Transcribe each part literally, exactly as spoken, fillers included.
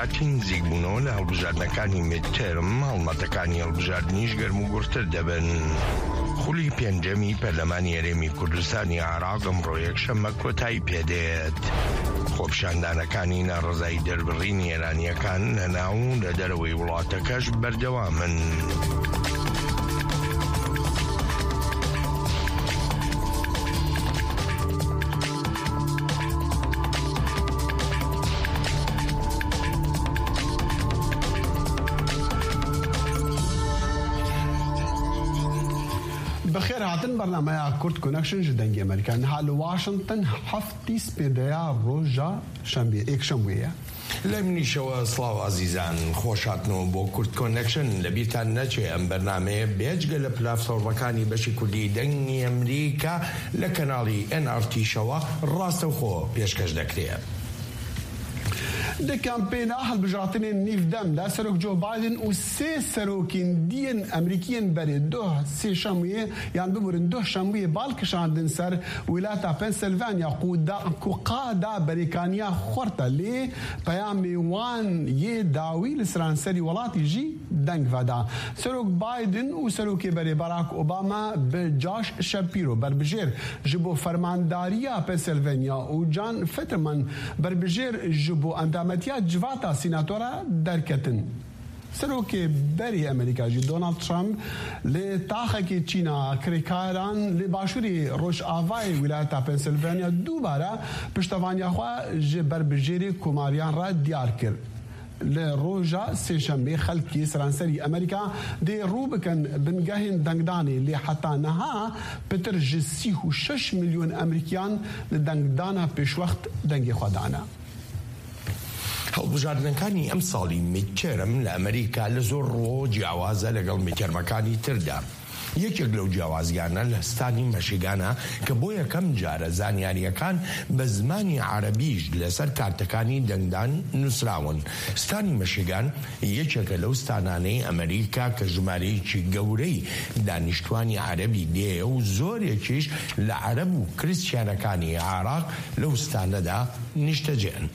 کاتی نزیکبوونەوە لە هەڵبژاردنەکانی میدتێرم هەڵمەتەکانی هەڵبژاردنیش گەرم و گورتر دەبن. خولی پێنجەمی پەرلەمانی هەرێمی کوردستانی عێراق ئەمڕۆ یەکشەممە کۆتایی پێدێت. خۆپیشاندانەکانی ناڕەزایی دەربڕینی ئێرانیەکان لە ناو و لە دەرەوەی وڵاتەکەش بەردەوامن. بخیر هاتن برنامه کورد کنکشن جدنگی امریکا نهال واشنطن هفتی سپیدیا روژا شنبه یک شنبه لە منیشەوە سڵاو عزیزان خۆشاتنەوە بۆ کورد کۆنەکشن لەبیرتان نەچێ ئەم بەرنامەیە بێجگە لە پلاتفۆرمەکانی بەشی کوردی دەنگی ئەمریکا لە کەناڵی ئەن ئار تی شەوە ڕاستەوخۆ پێشکەش دەکرێت. د کمپینا هەڵبژاردنê nîvdem da serok Joe Biden û sê serokên diyên Emerîkiyên berê doh sê şemûyê yan biburin doh şemûyê balkişandin ser wîlata Pennsylvania ku qada berêkaniya xwarta lê peyamê wan yê dawî li seranserî welatî jî deng veda. Serok Biden û serokê berê Barack Obama bi Josh Shapiro berbijêr ji bo fermandariya Pennsylvania û John Fetterman berbijêr ji bo endametiya civata sînatora derketin. Serokê berê Amerîka jî Donald Trump li taxekê Çîna kirêkaran li başûrê Rojavayê wîlayeta Pennsylvania dubare piştevaniya xwe ji berbijêrê komariyan re diyar kir. Li roja sêşemê xelkê seranserî Amerîka dê rû bikin bingehên dengdanê lê heta niha pitir ji sî û şeş milyon Emerîkiyan li dengdana pêşwext dengê xwe dane. هەڵبژاردنەکانی ئەم ساڵی میدتێرم لە ئەمریکا لە زۆر ڕۆ جیاوازە لەگەڵ میدتێرمەکانی تردا. یەکێک لەو جیاوازیانە لە ستانی مەشیگانە کە بۆ یەکەم جارە زانیاریەکان بە زمانی عەرەبیش لەسەر کارتەکانی دەنگدان نووسراون. ستانی مەشیگان یەکێکە لەو ستانانەی ئەمریکا کە ژمارەیەکی گەورەی دانیشتوانی عەرەبی دێ و زۆرێکیش لە عەرەب و کریستیانەکانی عێراق لەو ستانەدا نیشتەجێن.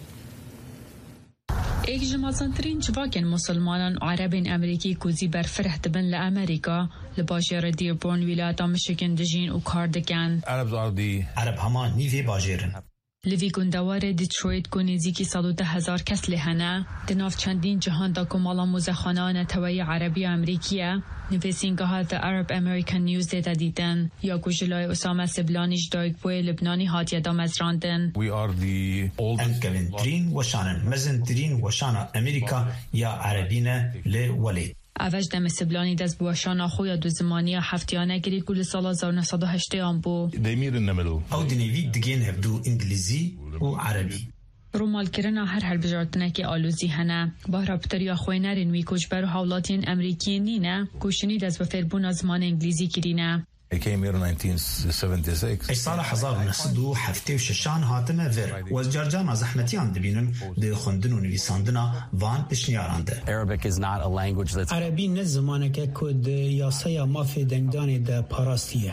ایک جمازنترین جواکن مسلمانان عربین امریکی کوزی برفره دبن لامریکا لباجر دیربورن ولایت میشیگن دجین و کار دکن. عرب زاردی عرب همان نیوی باجرن. لوی گندوار دیترویت کو نزدیکی صد و ده هزار کس لهنه دناف چندین جهان دا کمالا موزخانه نتوی عربی امریکیه نویسینگاه The Arab American News دیتا دیدن یا گوجلای اسامه سبلانیش دایک بوی لبنانی هاتیه دا مزراندن. We are the old انکلندرین وشانن مزندرین وشانا امریکا یا عربینه لولید. اوج دم سبلانی دست بوشان خویا دو زمانی هفتیانه گرید گل سال هزار و نهصد و هشت آن بو. They meet in the middle. او دنیوی دگین هبدو انگلیزی و عربی. رومال کرنا هر هر بجارتنه که آلوزی هنه با رابطریا خوینرین وی کجبر و حولاتین امریکی نینه کوشنی دست بفربون از زمان انگلیزی کرینه. They came here in nineteen seventy-six. ای سال هزار و نهصد و هفتاد و شش هاتمه ور و از جرجان زحمتیان دبینن ده خوندن و نویساندنا وان پشنیارانده. Arabic is not a language that's عربی نه زمانه که کد یاسای مافی دنگدان ده پاراستیه.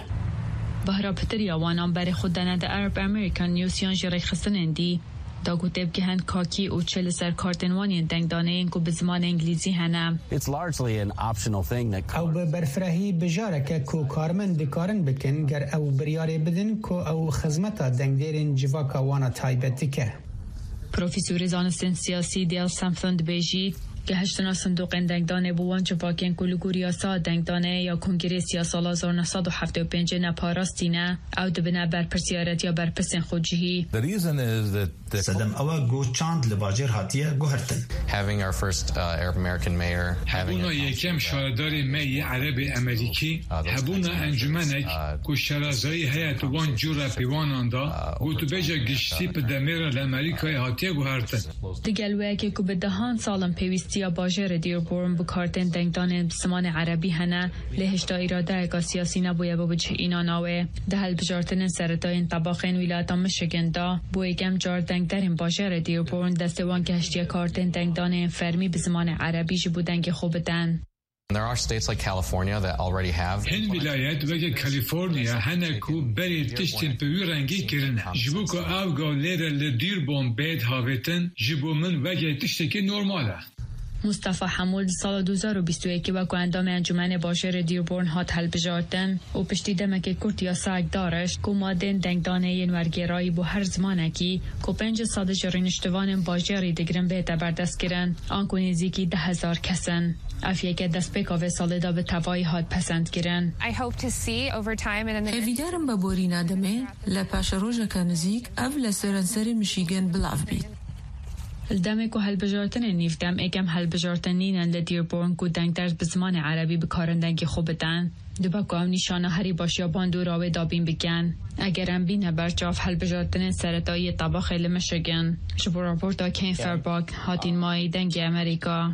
با رابطریا وانان بر خودنه ده Arab American News یان جری خستنندی داگو تب که هند کاکی و چل سر کارتنوانی دنگدانه اینکو به زمان انگلیزی هنه. It's largely an optional thing that او به برفرهی بجاره که کو کارمن دکارن بکن گر او بریاره بدن کو او خزمتا دنگدیرین جواکا وانا تایبتی که. پروفیسور زانستین سیاسی دیل سمثوند بیجی که هشتنا صندوق دنگدانه بوان جواکین کلوگوریاسا دنگدانه یا کنگرس یا سال هزار و نهصد و هفتاد و پنج نپاراستینه او دبنه بر پرسیارت یا بر پسن خودجهی. The reason is that the سدم اوا گو چاند لباجر هاتیه گوهرتن. Having our first uh, Arab American mayor having هبونا یکم شاردار می عرب امریکی هبونا انجمنک کو شرازایی هیئت وان جورا پیواناندا گو تو بجا گشتی پدمیر لامریکای هاتیه گوهرتن. دگلوه که کو بدهان سالم پیوستی یا باجر دیربورن بکارتن دنگدان زمان عربی هنه لهشتا ایراده اگا سیاسی نبویه بوجه اینا ناوه ده هل بجارتن سرطاین طباقین ولایت میشیگن دا بویگم جار دنگدارین باجر دیربورن دستوان که هشتیا کارتن دنگدان فرمی به زمان عربی جبودن که خوبتن. There are states like California that already have. هن ولايات وجه كاليفورنيا هنكو بري تشتن بيرانجي كرنا جبوكو أوجو ليرا لديربون بيت هاويتن جبو من وجه تشتكي نورماله. مصطفی حمود سال دو هزار و بیست و یک با اندام انجمن باشر دیربورن هات هلبجارتن و پشتی دمک کرد یا ساک دارش که مادن دنگدانه این ورگرایی بو هر زمانه کی که پنج ساده جرینشتوان باشری دگرن به تبردست کرن آنکو نزیکی ده هزار کسن. افیه که دست بکاوه سال دا به توای هات پسند کرن. اویدارم با بوری ندمه لپاش روژه کنزیک او لسرنسر مشیگن بلاف بید. الدم کو هلبجارتن نیفتم اکم هلبجارتنین لدیربورن کو دنگ درس به زمان عربی بکارندگی خوبتن دوبا کو نشانه هری باشیا باندو راوی دابین بگن اگرم بینه برچاف هلبجارتن سرطایی طبا خیلی مشگن شبو راپورتا کین فرباک هاتین مای دنگ امریکا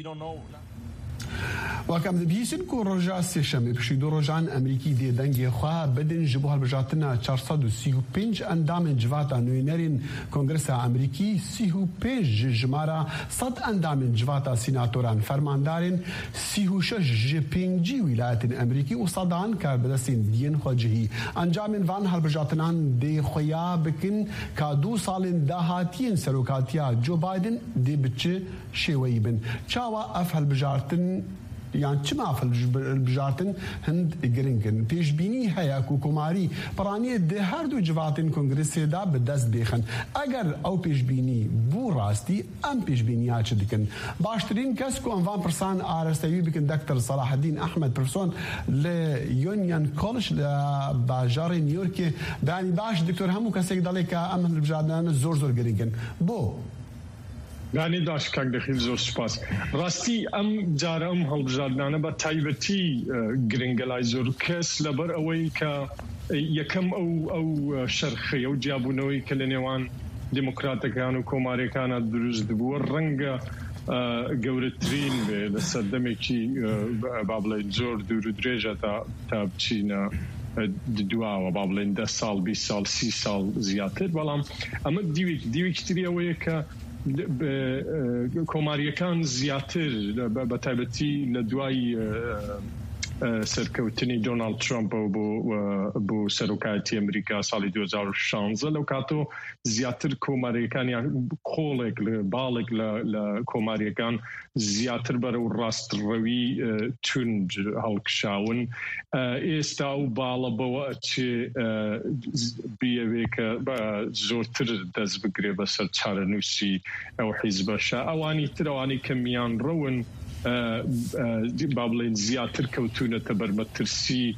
وكم دبيسن كو رجع سيشم بشيدو رجعان امريكي دي دنگي خوا بدن جبوها بجاتنا چهارصد و سی و پنج اندام جواتا نوينرين كونغرس امريكي سی و پنج جمارا صد اندام جواتا سيناتوران فرماندارين سی و شش جپنجي ولايات امريكي وصدان كابدسين دين خواجهي انجام فان هالبجاتنان دي خويا بكن كادو سالين داهاتين سروكاتيا جو بايدن دي بچه شوي بن چاوا اف هالبجارتن يعني چما في البجارتن هند جرينجن پیش بینی هيا کوکوماری پرانی ده هر دو جواتن کنگرس دا به دست بخن اگر او پیش بینی بو راستی ام پیش بینی ها چه دکن باشترین کس کو انوان پرسان آرستوی بکن دکتر صلاح الدین احمد پرسون لیونیان کولش باجار نیویورک بانی باش دکتر همو کسی دالی که ام البجارتن زور زور جرينجن بو گانی داشت که دخیل زور سپاس راستی ام جار ام هلبجاردانه با تایبتی گرنگلای زور کس لبر اوی که یکم او او شرخی او جابونوی که لنوان دموکراتکان و کوماریکان دروز دبو رنگ گورترین به لسدمی کی بابلای زور دور درجه تا تا بچینا دوا و بابلین ده سال بیست سال سی سال زیادتر بلام اما دیوی دیوی کتری اوی که کۆماریەکان زیاتر بە تایبەتی لە دوای سەرکەوتنی دۆناڵد ترامپ بۆ سەرۆکایەتی ئەمریکا ساڵی دو هزار و شانزە لەو کاتۆ زیاتر کۆماریەکانیان کۆڵێک باڵێک لە کۆماریەکان زیاتر بەرەو ڕاستڕەوی توند هەڵکشاون ئێستا و باڵە بەوە ئەچێ بیەوێ کە زۆرتر دەست بگرێ بەسەر چارەنووسی ئەو حیزبەشە ئەوانی تر ئەوانی کە میان ڕەون بابلين زياتر كوتونة تبرمترسي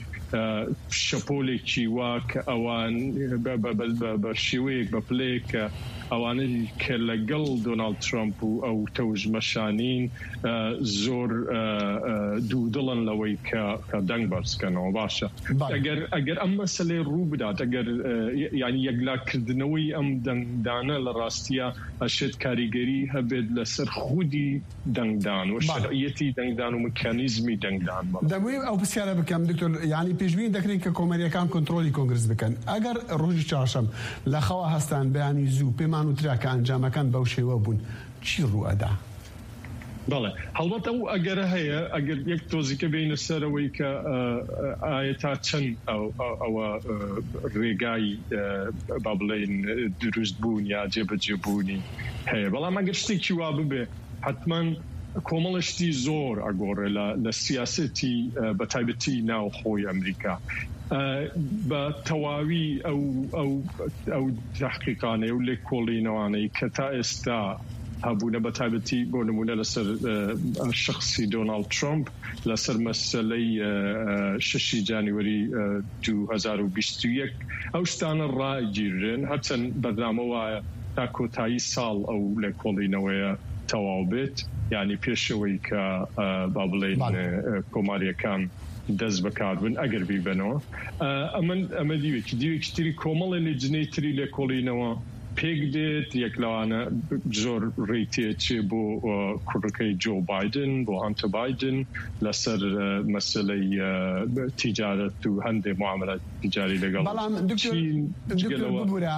شپولێکی وا کە ئەوان بەشێوەیەک بە پلێک ئەوانەی کە لەگەڵ دۆناڵد ترامپ و ئەو تەوژمەشانین زۆر دوودڵن لەوەی کە دەنگ بەرزکەنەوە باشە ئەگەر ئەم مەسەلەی ڕوو بدات ئەگەر یعنی یەکلاکردنەوەی ئەم دەنگدانە لە ڕاستیە ئەشێت کاریگەری هەبێت لەسەر خودی دەنگدان و شەرعیەتی دەنگدان و مکانیزمی دەنگدان دەبووی ئەو پرسیارە بکەم دکتۆر یعنی پێشبین دەکرێن کە کۆمەریەکان کۆنتڕۆلی کۆنگرس بکەن ئەگەر ڕۆژی چوارشەم لە خەوا هەستان بەیانی زوو پێمان وترا کە ئەنجامەکان بەو شێوە بوون چی ڕوئەدا؟ بەڵێ هەڵبەتە ئەو ئەگەرە هەیە ئەگەر یەک تۆزیکە بینە سەرەوەی کە ئایا تا چەند ئەوە ڕێگای با بڵێن دروست بوون یا جێبەجێبوونی هەیە بەڵام ئەگەر شتێکی وا ببێ حتمما کۆمەڵشتی زۆر ئەگۆڕێ لە سیاسەتی بە تایبەتی ناوخۆی ئەمریکا بە تەواوی ئەو تحقیقانەی و لێکۆڵینەوانەی کە تا ئێستا هەبوونە بە تایبەتی بۆ نمونە لەسەر شخصی دۆناڵد ترامپ لەسەر مەسەلەی شەشی جانیوەری دو هزار و بیست و یەک ئەو شتانە ڕاگیرن هەرچەند بەردامە وایە تا کۆتایی ساڵ ئەو لێکۆڵینەوەیە تەواو بێت یعنی پێشەوەی کە با بڵێن کۆماریەکان دەست بەکاربن ئەگەر بیبنەوە ئەمە دیوێکی دیوێکی تری کۆمەڵی لێجنەی تری لێکۆڵینەوە پێک دێت یەک لەوانە زۆر ڕێتێچێ بۆ کوڕەکەی جۆ بایدن بۆ هانتە بایدن لەسەر مەسەلەی تیجارەت و هەندێک معاملات تیجاری لەگەڵ بەڵام دکتۆر ببوورە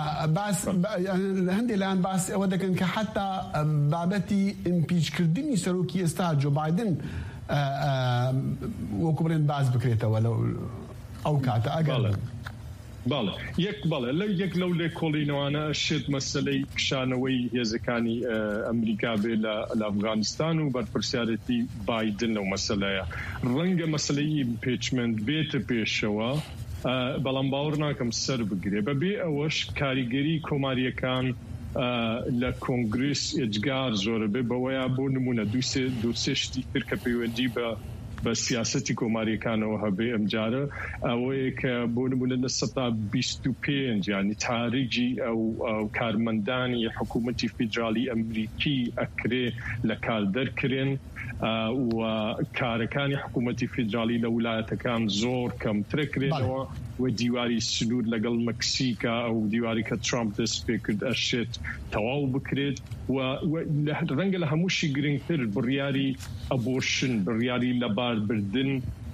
هەندێک لایەن باس ئەوە دەکەن کە حتا بابەتی ئیمپیچکردنی سەرۆکی ئێستا جۆ بایدن وەکو بڵێن باز بکرێتەوە ئەو کاتە ئەگەر باڵێ یەک باڵێ لەو یەک لەو لێ کۆڵینەوانە شێت مەسلەی کشانەوەی هێزەکانی ئەمریکا بێ لە ئەفغانستان و بەرپرسیارەتی بایدن لەو مەسلەیە ڕەنگە مەسلەی ئیمپیچمنت بێتە پێشەوە بەڵام باوەڕ ناکەم سەر بگرێ بەبێ ئەوەش کاریگەری کۆماریەکان لە کۆنگرس ئێجگار زۆرە بێ بەوەیە بۆ نمونە دووسێ شتی تر کە پەیوەندی بە بە سیاسەتی کۆماریەکانەوە هەبێ ئەمجارە ئەوەیە کە بۆ نمونە لە سەدا بیست و پێنج ینی تاریجی ئەو کارمەندانی حکوومەتی فیدرالی ئەمریکی ئەکرێ لە کار دەرکرێن و کارەکانی حکوومەتی فیدرالی لە ویلایەتەکان زۆر کەمترەکرێنەوە و دیواری سنوور لەگەڵ مەکسیکا ئەو دیواری کە ترامپ دەست پێ کرد ئەشێت تەواو بکرێت و ڕەنگە لە هەمووشی گرنگتر بڕیاری ئەبۆرشن بڕیاری لەبار بردن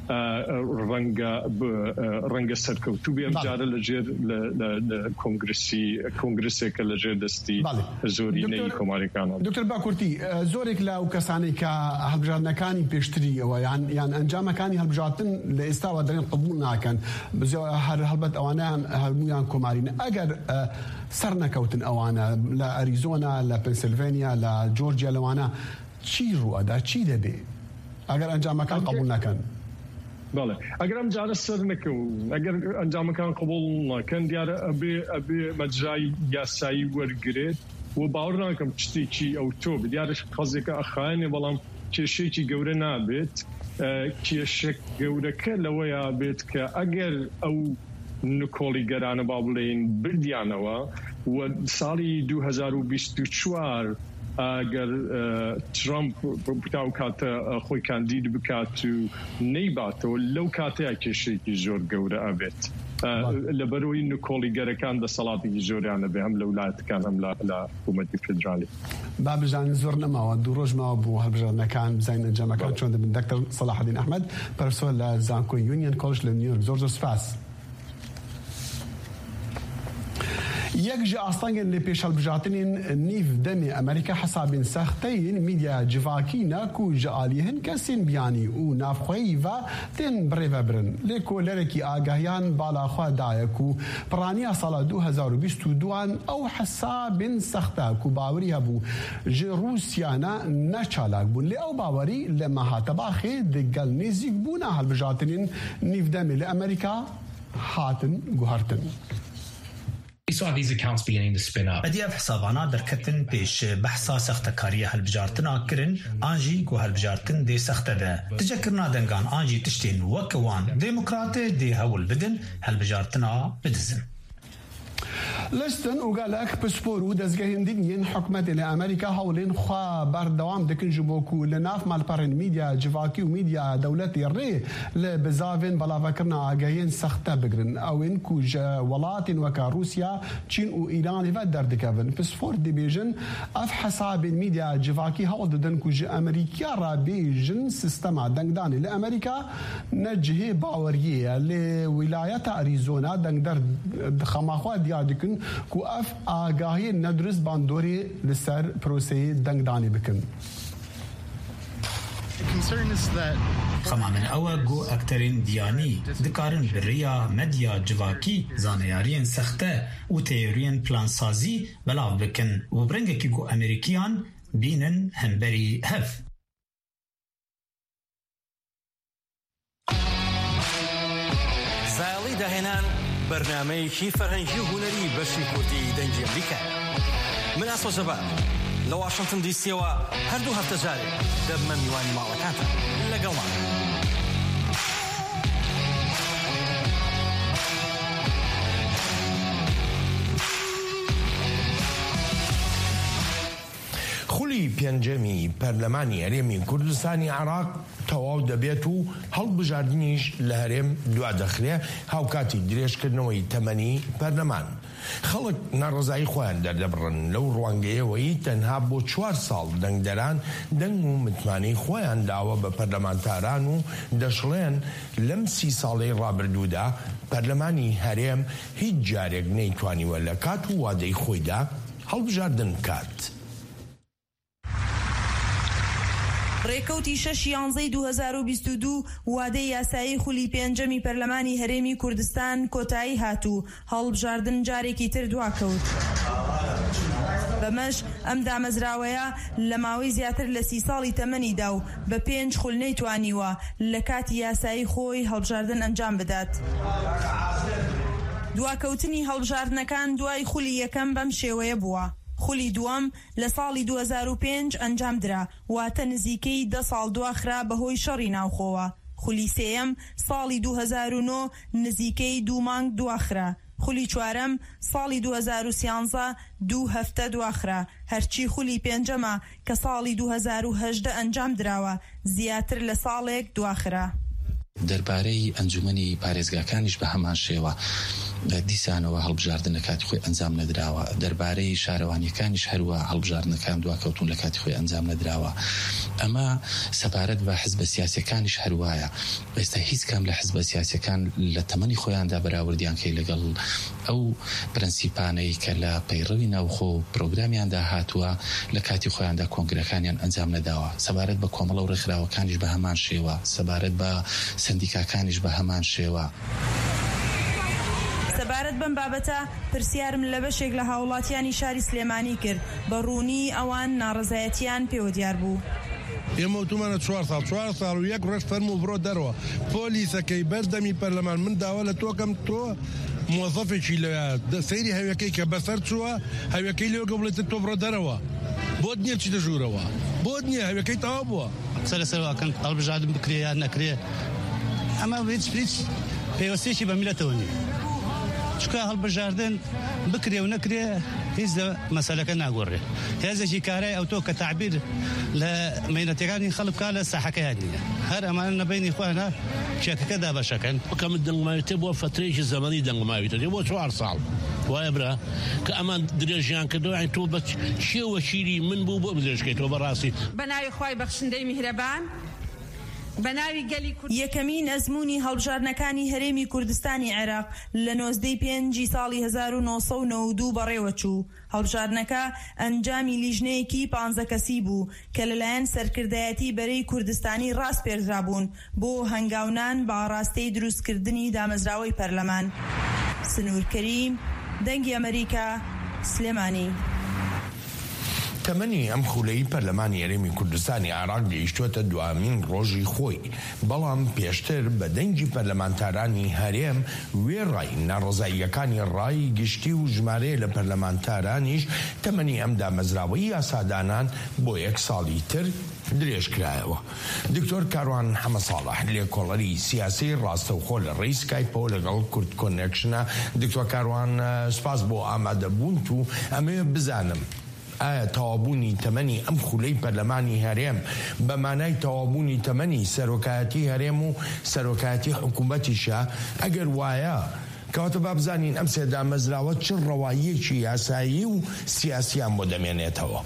ڕەنگە سەرکەوتوو بێ ئەمجارە لەژێر کۆنگرسی کۆنگرسێکە لەژێر دەستی زۆرینەی کۆماریەکانە. دکتۆر باکورتی زۆرێک لەو کەسانەی کە هەڵبژاردنەکانی پێشتریەوە یان یان ئەنجامەکانی هەڵبژاردن لە ئێستاوە دەڵێن قبول ناکەن هەر هەڵبەت ئەوانیان هەموویان کۆمارینە ئەگەر سەر نەکەوتن ئەوانە لە ئەریزۆنا لە پنسیلڤێنیا لە جۆرجیا لەوانە چی ڕوئەدا چی دەبێ ئەگەر ئەنجامەکان قبول ناکەن؟ بەڵێ ئەگەر ئەم جارە سەر نەکەون ئەگەر ئەنجامەکان قبول ناکەن دیارە ئەبێ ئەبێ مەجرای یاسایی وەرگرێت و باوەڕ ناکەم شتێکی ئەو تۆ دیارش قەزێکە ئەخایێنێ بەڵام کێشەیەکی گەورە نابێت کێشە گەورەکە لەوەیە بێت کە ئەگەر ئەو نکۆڵی گەرانە با بڵێن بردیانەوە و ساڵی دوو هەزار و بیست و چوار ئەگەر ترامپ بتاو کاتە خۆی کاندید بکات و نەیباتەوە لەو کاتەیە کێشەیەکی زۆر گەورە ئەبێت لەبەرەوەی نکۆڵی گەرەکان دەسەڵاتێکی زۆریانە بێ هەم لە ویلایەتەکان هەم لە حکوومەتی فیدرالی. با بژان زۆر نەماوە دوو ڕۆژ ماوە بوو هەڵبژاردنەکان بزانین ئەنجامەکان چۆن دەبن. دکتۆر سەلاحەدین ئەحمەد پەرسۆر لە زانکۆی یونیۆن کۆڵژ لە نیویۆرک زۆر زۆر سپاس. یەک ji astangên lê pêşhelbijartinên nîv demê Amerîka hesabên sexteyên mîdya civakî ne ku ji aliyê hin kesên biyanî û navxweyî ve tên birêvebirin. Lê kolerekî agahiyan bala xwe daye ku piraniya sala du hezar û bîst û duan ew hesabên sexte ku bawerî hebû ji Rûsya ne neçalak bûn. Lê ew bawerî li meha tebaxê di gel nêzîkbûna helbijartinên nîv demê li Amerîka hatin guhertin. ئەدی ئەف حسابانە دەرکەتن پێش بەحسا سەختەکاریە هەلبژاردنە کرن ئانژی گو هەلبژاردن دێ سەختەدە تجەکردنا دەنگان ئانژی تشتێن وەکەوان دێموکراتێ دێ هەوڵ بدن هەلبژاردنە بدزن. لستن و گالک پسپور و دەستگەهێندنیên حکومەتê li Amerîka hewlên xwe berdewam dikin ji bo ku li nav malperên mîdya civakî û mîdya dewletê rê li bizavên belavekirina agahiyên sexte bigirin. Ew ên ku ji welatên weka Rûsya, Çîn û Îranê ve derdikevin. Pisfor dibêjin ev hesabên mîdya civakî hewl didin ku ji Amerîkya re bêjin sistema dengdanê li Amerîka ne cihê baweriyê ye. Lê wîlayeta Arizona dengder xemaxwe diyar dikin ku ev agahiyên nedurist bandorê li ser proseyê dengdanê bikin. خەما من ئەوە گۆ ئەکتەرین دیانی دikarin bi rêya medya civakî zaneyariyên sexte û teoriyên plansazî belav bikin û birengekî got Amerîkiyan bînin hemberî hev. زایڵی داهێنان بەرنامەیەکی فەرهەنگی و هونەری بەشی کوردی دەنگی ئەمریکا. من ئاسۆ جەبار لە واشنگتن دیسیەوە هەردوو هەفتە جارێک دەبمە میوانی ماڵەکانتە لەگەڵمان. خولی پێنجەمی پەرلەمانی هەرێمی کوردستانی عێراق تەواو دەبێت و هەڵبژاردنیش لە هەرێم دوا دەخرێ هاوکاتی درێژکردنەوەی تەمەنی پەرلەمان. خەڵک ناڕزایی خۆیان دەردەبڕن لەو ڕوانگەیەوەی تەنها بۆ چوار ساڵ دەنگدەران دەنگ و متمانەی خۆیان داوە بە پەرلەمانتاران و دەشڵێن لەم سی ساڵەی ڕابردوودا پەرلەمانی هەرێم هیچ جارێک نەیتوانیوە لە کات و وادەی خۆیدا هەڵبژاردن بکات. ڕێکەوتی شەش یانزەی دوو هەزار و بیست و دوو وادەی یاسایی خولی پێنجەمی پەرلەمانی هەرێمی کوردستان کۆتایی هاتوو، هەڵبژاردن جارێکی تر دواکەوت. بەمەش ئەم دامەزراوەیە لە ماوەی زیاتر لە سی ساڵی تەمەنیدا و بە پێنج خول نەیتوانیوە لە کاتی یاسایی خۆی هەڵبژاردن ئەنجام بدات. دواکەوتنی هەڵبژاردنەکان دوای خولی یەکەم بەم شێوەیە بووە. خولی دووەم لە ساڵی دوو هەزار و پێنج ئەنجام درا، واتە نزیکەی دە ساڵ دواخرا بەهۆی شەڕی ناوخۆوە. خولی سێیەم ساڵی دوو هەزار و نۆ نزیکەی دوو مانگ دواخرا. خولی چوارەم ساڵی دوو هەزار و سیانزە دوو هەفتە دواخرا. هەرچی خولی پێنجەمە کە ساڵی دوو هەزار و هەژدە ئەنجام دراوە زیاتر لە ساڵێک دواخرا. دەربارەی ئەنجومەنی پارێزگاکانیش بە هەمان شێوە دیسانەوە هەڵبژاردن لە کاتی خۆی ئەنجام نەدراوە. دەربارەی شارەوانیەکانیش هەروە هەڵبژاردنەکان دواکەوتون لە کاتی خۆی ئەنجام نەدراوە. ئەمە سەبارەت بە حزبە سیاسیەکانیش هەروایە. ئێستا هیچ کام لە حزبە سیاسیەکان لە تەمەنی خۆیاندا بەراوردیان کەی لەگەڵ ئەو پرەنسیپانەی کە لە پەیڕەوی ناوخۆ پرۆگرامیاندا هاتووە لە کاتی خۆیاندا کۆنگرەکانیان ئەنجام نەداوە. سەبارەت بە کۆمەڵە و ڕێکخراوەکانیش بە هەمان شێوە، سەبارەت بە سندیکاکانیش بە هەمان شێوە. سەبارەت بەم بابەتە پرسیارم لە بەشێک لە هاوڵاتیانی شاری سلێمانی کرد، بە ڕوونی ئەوان ناڕەزایەتیان پێوە دیار بوو. ئێمە وتومانە چوار ساڵ چوار ساڵ و یەک ڕۆژ فەرموو بڕۆ دەرەوە پۆلیسەکەی بەردەمی پەرلەمان من داوا لە تۆکەم تۆ موظفێکی لە سەیری هەویەکەی کە بەسەر چووە هەویەکەی لێوە گەڵێتە تۆ بڕۆ دەرەوە بۆت نییە چی دەژوورەوە بۆت نییە هەویەکەی تەواو بووە سەر سەرواکەن هەڵبژاردن بکرێ یان نەکرێ ئەمە هیچ هیچ پێوەستێکی بە میلەتەوە نیە. چکە هەڵبژاردن بکرێ و نەکرێ هیچ مەسەلەکە ناگۆڕێ. هێزێکی کارای ئەو تۆ کە تعبیر لە مەینەتەکانی خەڵک کا لە ساحەکەیان نییە. هەر ئەمانە نەبینی خۆیانە کێکەکەدا بەشەکەن. بکەم دەنگماوێتێ بۆ فترەیەکی زەمەنی دەنگماوێتە بۆ چوار ساڵ وایە برا کە ئەمان درێژیان کردەوە تۆ بە چێوە شیری من بوو بۆ بدرێژکەیتەوە بەڕاستی. بەناوی خوای بەخشندەی میهرەبان یەکەمین ئەزموونی هەڵبژاردنەکانی هەرێمی کوردستانی عێراق لە نۆزدەی پێنجی ساڵی هەزار و نۆ سەد و نۆ و دوو بەڕێوە چوو. هەڵبژاردنەکە ئەنجامی لیژنەیەکی پانزە کەسی بوو کە لەلایەن سەرکردایەتی بەرەی کوردستانی ڕاست پێرزرا بوون بۆ هەنگاونان بە ئاڕاستەی دروستکردنی دامەزراوەی پەرلەمان. سنوور کەریم، دەنگی ئەمریکا، سلێمانی. تەمەنی ئەم خولەی پەرلەمانی هەرێمی کوردستانی عێراق گەیشتووەتە دوامین ڕۆژی خۆی، بەڵام پێشتر بە دەنگی پەرلەمانتارانی هەرێم وێڕای ناڕزاییەکانی ڕای گشتی و ژمارەیە لە پەرلەمانتارانیش تەمەنی ئەم دامەزراوەی یاسادانان بۆ یەک ساڵی تر درێژکرایەوە. دکتۆر کاروان حەمەساڵح لێکۆڵەری سیاسی ڕاستەوخۆ لە ڕێی سکایپەوە لەگەڵ کورد کۆنێکشنە. دکتۆر کاروان سپاس بۆ ئامادەبوون و ئەمەیە بزانم ئایا تەوابوونی تەمەنی ئەم خولەی پەرلەمانی هەرێم بە مانای تەوابوونی تەمەنی سەرۆکایەتی هەرێم و سەرۆکایەتی حکوومەتیشە؟ ئەگەر وایە کەواتە با بزانین ئەم سێ دامەزراوە چ ڕەواییەکی یاسایی و سیاسیان بۆ دەمێنێتەوە.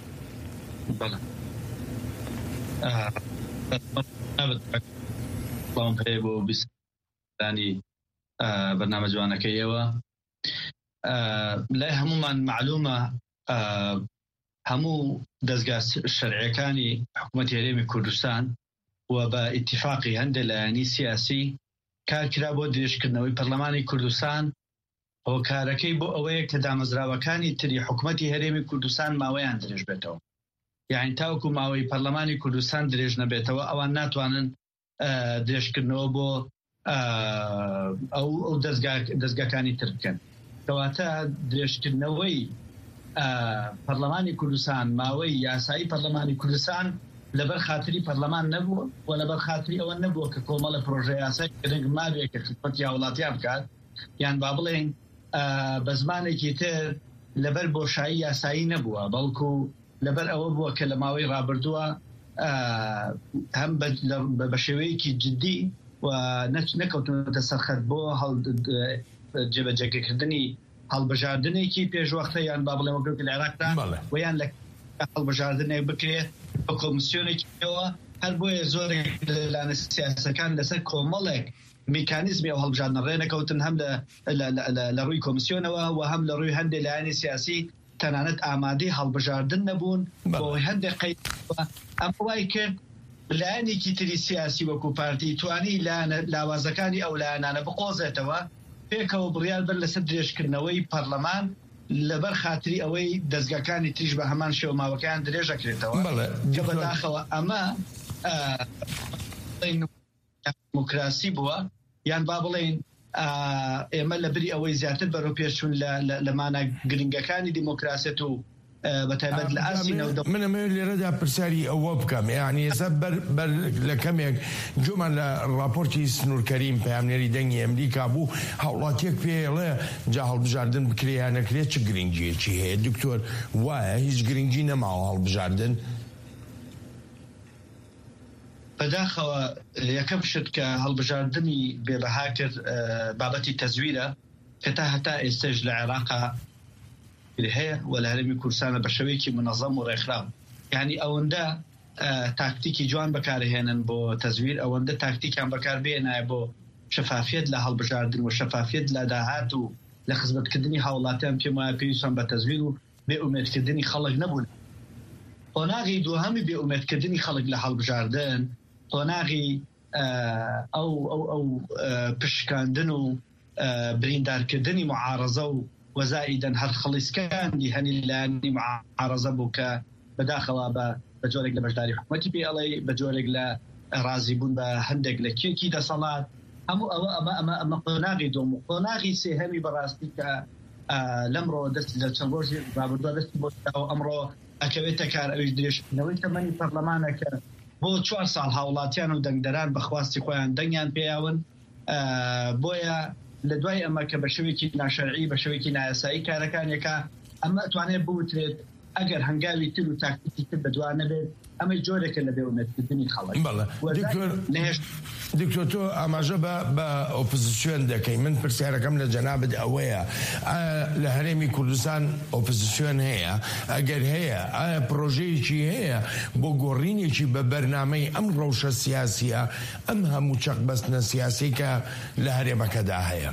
بەڵام پێ بۆ بیستانی بەرنامە جوانەکەیەوە لای هەمومان معلومە هەموو دەستگا شەرعیەکانی حکوومەتی هەرێمی کوردستان و بە ئیتیفاقی هەندێک لایەنی سیاسی کارکرا بۆ درێژکردنەوەی پەرلەمانی کوردستان هۆکارەکەی بۆ ئەوەیە کە دامەزراوەکانی تری حکوومەتی هەرێمی کوردستان ماوەیان درێژ بێتەوە. یعنی تاوەکو ماوەی پەرلەمانی کوردستان درێژ نەبێتەوە ئەوان ناتوانن درێژکردنەوە بۆ ئەو دەستگاکانی تر بکەن. کەواتە درێژکردنەوەی پەرلەمانی کوردستان ماوەی یاسایی پەرلەمانی کوردستان لەبەر خاتری پەرلەمان نەبووە و لەبەر خاتری ئەوە نەبووە کە کۆمەڵە پرۆژە یاسای گرنگ مابێت کە خزمەتی هاوڵاتیان بکات یان با بڵێن بە زمانێکی تر لەبەر بۆشایی یاسایی نەبووە بەڵکو لەبەر ئەوە بووە کە لە ماوەی ڕابردووە هەم بە شێوەیەکی جدی و نەکەوتونەتە سەرخەت بۆ جێبەجێکردنی هەڵبژاردنێکی پێشوەختە یان با بڵێمە گرنگ لە عێراقدا و یان لە هەڵبژاردنێک بکرێت بە کۆمیسیۆنێکەوە هەر بۆیە زۆرێک لەلایەنە سیاسەکان لەسەر کۆمەڵێک میکانیزمی ئەو هەڵبژاردنە ڕێ نەکەوتن هەم لە ڕووی کۆمیسیۆنەوە و هەم لە ڕووی هەندێک لایەنی سیاسی تەنانەت ئامادەی هەڵبژاردن نەبوون بۆ هەندێک قەید ئەم وای کرد لایەنێکی تری سیاسی وەکو پارتی توانی لاوازەکانی ئەو لایەنانە بقۆزێتەوە پێکەوە بڕیار بەر لەسەر درێژکردنەوەی پەرلەمان لەبەر خاتری ئەوەی دەستگاکانی تریش بە هەمان شێوە ماوەکان درێژەکرێتەوە کە بەداخەوە ئەمە دموکراسی بووە یان با بڵێن ئێمە لە بری ئەوەی زیاتر بەرەو پێشچوون لە مانە گرنگەکانی دیموکراسیەت و بەتایبەت لە ئاسی نەودەوڵەت منەمە لێرەدا پرسیاری ئەوە بکەم یعنی ئێستا بەر لە کەمێک جۆمان لە راپۆرتی سنوورکەریم پەیامنێری دەنگی ئەمریکا بوو هاوڵاتیەک پێڵێ جا هەڵبژاردن بکرێ یان نەکرێت چ گرنگیەکی هەیە دکتۆر وایە هیچ گرنگی نەماوە هەڵبژاردن بەداخەوە یەکەم شت کە هەڵبژاردننی بێبەها کرد بابەتی تەزویرە کە تا هەتا ئێستش لە عێراقا هەیە و لە هەرێمی کوردستانە بە شێوەیەکی منەظەم و ڕێکخراو یعنی ئەوەندە تاکتیکی جوان بەکارهێنن بۆ تەزویر ئەوەندە تاکتیکیان بەکاربێنایە بۆ شەفافیت لە هەڵبژاردن و شەفافیت لە داهات و لە خزمەتکردنی هاوڵاتیان پێم وایە پێویستیان بە تەزویر و بێئومێدکردنی خەڵک نەبوون قۆناغی دووهەمی بێئومێدکردنی خەڵک لە هەڵبژاردن قۆناغی ئەو ئەو ئەو پشکاندن و بریندارکردنی معارەزە و وەزائیدەن هەر خەڵیسکاندی هەنی لایەنی معارەزە بوو کە بەداخەوە بە جۆرێک لە بەشداری حکومەتی پێڵێ بە جۆرێک لە ڕازیبوون بە هەندێک لە کێکی دەسەڵات هەموو ئەوە ئەمە ئەمە ئەمە قۆناغی دۆم و قۆناغی سێهەمی بەڕاستی کە لەمڕۆ دەست لە چەند ڕۆژی ڕابردووە دەستی بۆ ئەمڕۆ ئەکەوێتە کار ئەویش درێژکردنەوەی تەمەنی پەرلەمانەکە بۆ چوار ساڵ هاوڵاتیان و دەنگدەران بەخواستی خۆیان دەنگیان پێیاون بۆیە لە دوای ئەمە کە بە شێوێکی ناشەرعی بە شێوێکی نایاسایی کارەکانێکە ئەمە ئەتوانێت بوترێت ئەگەر هەنگاوی تر و تاکتیکی تر بەدوانە بێت ئەمە جۆرێکە لە بێئومێدکردنی خەڵک دکتۆر تۆ ئاماژە بە ئۆپۆزیسیۆن دەکەی من پرسیارەکەم لە جەنابەت ئەوەیە لە هەرێمی کوردستان ئۆپۆزیسیۆن هەیە ئەگەر هەیە ئایا پرۆژەیەکی هەیە بۆ گۆڕینێکی بە بەرنامەی ئەم ڕەوشە سیاسیە ئەم هەموو چەق بەستنە سیاسی کە لە هەرێمەکەدا هەیە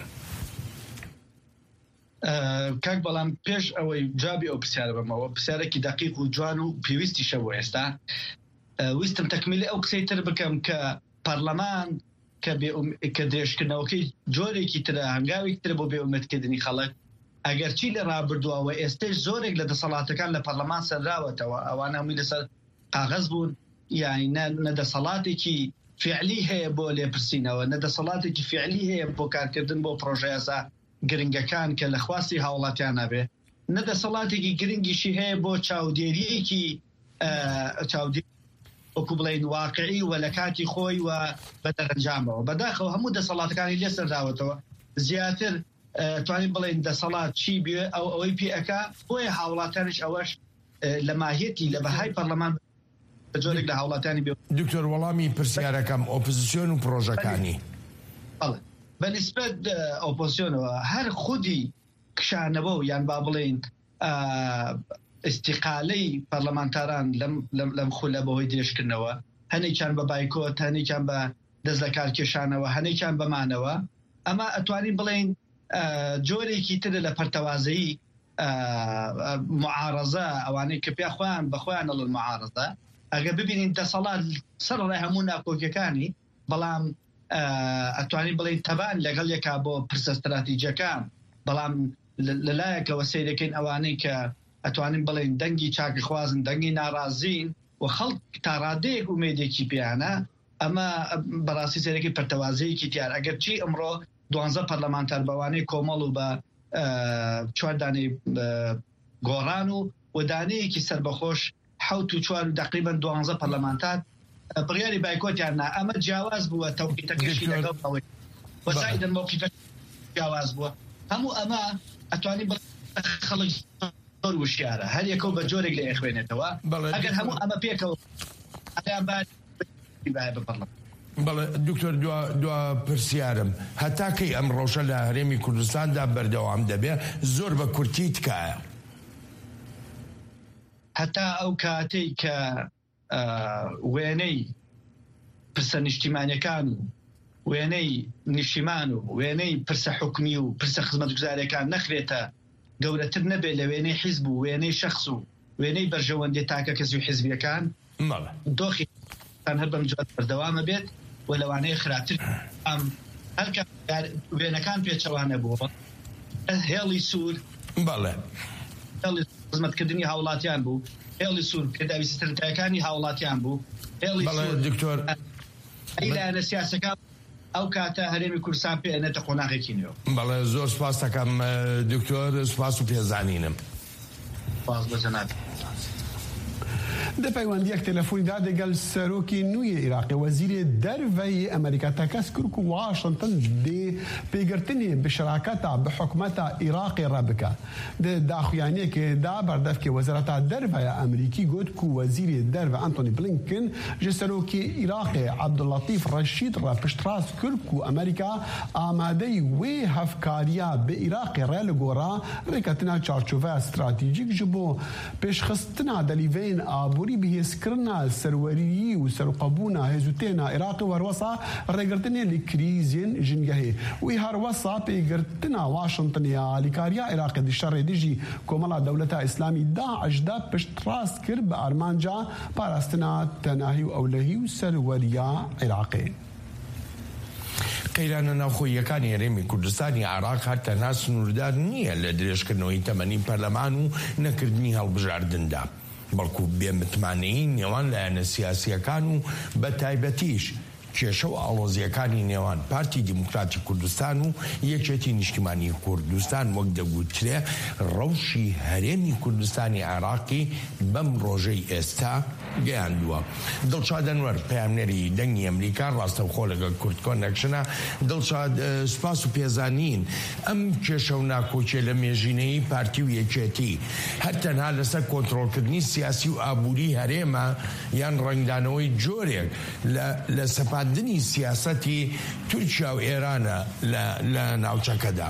کاک بەڵام پێش ئەوەی جابی ئەو پرسیارە بەمەوە پرسیارێکی دقیق و جوان و پێویستی شەوە ئێستا ویستم تەکمیلی ئەو قسەی تر بکەم کە پەرلەمان کە درێژکردنەوەکەی جۆرێکی ترە هەنگاوێک ترە بۆ بێئومێدکردنی خەڵک ئەگەرچی لە ڕابردووەوە ئێستش زۆرێک لە دەسەڵاتەکان لە پەرلەمان سەرراوەتەوە ئەوانە هەمووی لەسەر قاغەز بوون یانی نەدەسەڵاتێکی فعلی هەیە بۆ لێپرسینەوە نەدەسەڵاتێکی فعلی هەیە بۆ کارکردن بۆ پرۆژەیەسا گرنگەکان کە لە خواستی هاوڵاتیان نابێ نەدەسەڵاتێکی گرنگیشی هەیە بۆ چاودێریەکی چاودێری وەکو بڵێن واقعی و لە کاتی خۆی و بەدەرەنجامەوە بەداخەوە هەموو دەسەڵاتەکانی لێ سەرداوەتەوە زیاتر توانین بڵێن دەسەڵات چی بێ ئەو ئەوەی پێەکە بۆیە هاوڵاتیانش ئەوەش لە ماهیەتی لە بەهای پەرلەمان بە جۆرێک لە هاوڵاتیانی بێ دکتۆر وەڵامی پرسیارەکەم ئۆپۆزیسیۆن و پرۆژەکانی بەنسبەت ئۆپۆزیسیۆنەوە هەر خودی کشانەوە و یان با بڵێن استیقالەی پەرلەمانتاران لەم خولە بەهۆی درێژکردنەوە هەنێکیان بە بایکۆت هەنێکیان بە دەست لە کارکێشانەوە هەنێکیان بەمانەوە ئەمە ئەتوانین بڵێن جۆرێکی تر لە پەرتەوازایی معارەزە ئەوانەی کە پێ خۆیان بەخۆیان دەڵن معارەزە ئەگە ببینین دەسەڵات سەرڕای هەموو ناکۆکیەکانی بەڵام ئەتوانین بڵێن تەبان لەگەڵ یەکا بۆ پرسە استراتیجیەکان بەڵام لەلایەکەوە سەیرەکەین ئەوانەی کە ئەتوانین بڵێن دەنگی چاکی خوازن دەنگی ناڕازین و خەڵک تا ڕادەیەک ومێدێکی پیانە ئەمە بەڕاستی سەیرەکی پەرتەوازەیەکی دیار ئەگەر چی ئەمڕۆ دوانزە پەرلەمانتار بەوانەی کۆمەڵ و بە چواردانەی گۆڕان و وەدانەیەکی سربەخۆش حوت و چوار و دەقریبەن دوانزە پەرلەمانتار بڕیاری بایکۆتیان نا ئەمە جیاواز بووە تەوقیتەکەشی لەگەڵ ئەوەی وەزایدن موقیفە جیاواز بووە هەموو ئەمە ئەتوانین خەڵک زۆر وشیارە هەر یەکەو بە جۆرێک لە ئێخوێنێتەوە ئەگەر هەموو ئەمە پێکەوە ئەیان باید بپەرڵم بەڵێ دکتۆر دوا پرسیارم هەتاکەی ئەم ڕۆژە لە هەرێمی کوردستاندا بەردەوام دەبێ زۆر بە کورتی تکایە هەتا ئەو کاتەی کە وێنەی پرسە نیشتیمانیەکان و وێنەی نیشتیمان و وێنەی پرسە حکومی و پرسە خزمەتگوزاریەکان نەخرێتە گەورەتر نەبێت لە وێنەی حیزب و وێنەی شەخص و وێنەی بەرژەوەندی تاکە کەسی و حیزبیەکان دۆخی هەر بەم جوات بەردەوامە بێت و لەوانەیە خراپتر هەرکە وێنەکان پێچەوانە بووە هێڵی سوور بەڵێ خزمەتکردنی هاوڵاتیان بوو هێڵی سوور پێداوی سەرەتاییەکانی هاوڵاتیان بوو هێڵی سوور دکتۆر لایەنە سیاسەکان ئەو کاتە هەرێمی کوردستان پێێنێتە قۆناغێکی نوێ. بەڵێ زۆر سپاس دەکەم دکتۆر، سپاس و پێزانینم. سپاس بە جەناب. دەپەیوەندیەک تەلەفۆنیدا دەگەل سەرۆکی نوێی عێراقی وەزیری دەرڤەی ئەمریکا تەکەس کرد و واشنتن دێ پێگرتنی بشراکەتا بە حکومەتا عێراقی ڕەبکە. داخوایانەیەکێدا بەردەفکێ وەزارەتا دەرڤەیە ئەمریکی گوت و وەزیری دەرڤە ئەنتۆنی بلینکن ji سەرۆکی عێراقی عەبدولەتیف ڕەشید ڕە پشتڕاست کرد و ئەمریکا ئامادەی وێ هەفکاریە بە عێراقی ڕێ لە گۆڕا ڕێکەتنا چارچۆڤەیە ستراتیجیک ji بۆ پێشخستنا دەلیڤین ئابووری بەهێزکردنا سەروەریی و سەرقەبوونا هێزوتێنا عێراقی وەروەسا ڕێگرتنێ لە کریزین ژنگەهێ وی هەروەسا پێگرتنا واشنتنیا ئالیکاریە عێراقی دیشەڕێ دژی کۆمەڵا دەولەتا ئیسلامی داعشدا پشتڕاست کرد بە ئارمانجا پاراستنا تەناهی و ئەولەهی و سەروەریە عێراقی. قەیرانە ناوخۆییەکانی هەرێمی کوردستانی عێراق هەر تەنها سنووردار نییە لە درێژکردنەوەی تەمەنی پەرلەمان و نەکردنی هەڵبژاردندا، بەڵکو بێمتمانەیی نێوان لایەنە سیاسیەکان و بە تایبەتیش کێشە و ئاڵۆزیەکانی نێوان پارتی دیموکراتی کوردستان و یەکێتی نیشتیمانی کوردستان وەک دەگوترێ ڕەوشی هەرێمی کوردستانی عێراقی بەم ڕۆژەی ئێستا گەیاندووە. دڵشاد ئەنوەر پەیامنەری دەنگی ئەمریکا ڕاستەوخۆ لەگەڵ کورد کۆنەکشنە. دڵشاد، سپاس و پێزانین ئەم کێشە و ناکۆچێ لە مێژینەی پارتی و یەکێتی هەر تەنها لەسەر کۆنتڕۆڵکردنی سیاسی و ئابووری هەرێمە یان ڕنگدانەوەی جۆرێک لە سەپاندنی سیاسەتی تورکیا و ئێرانە لە ناوچەکەدا؟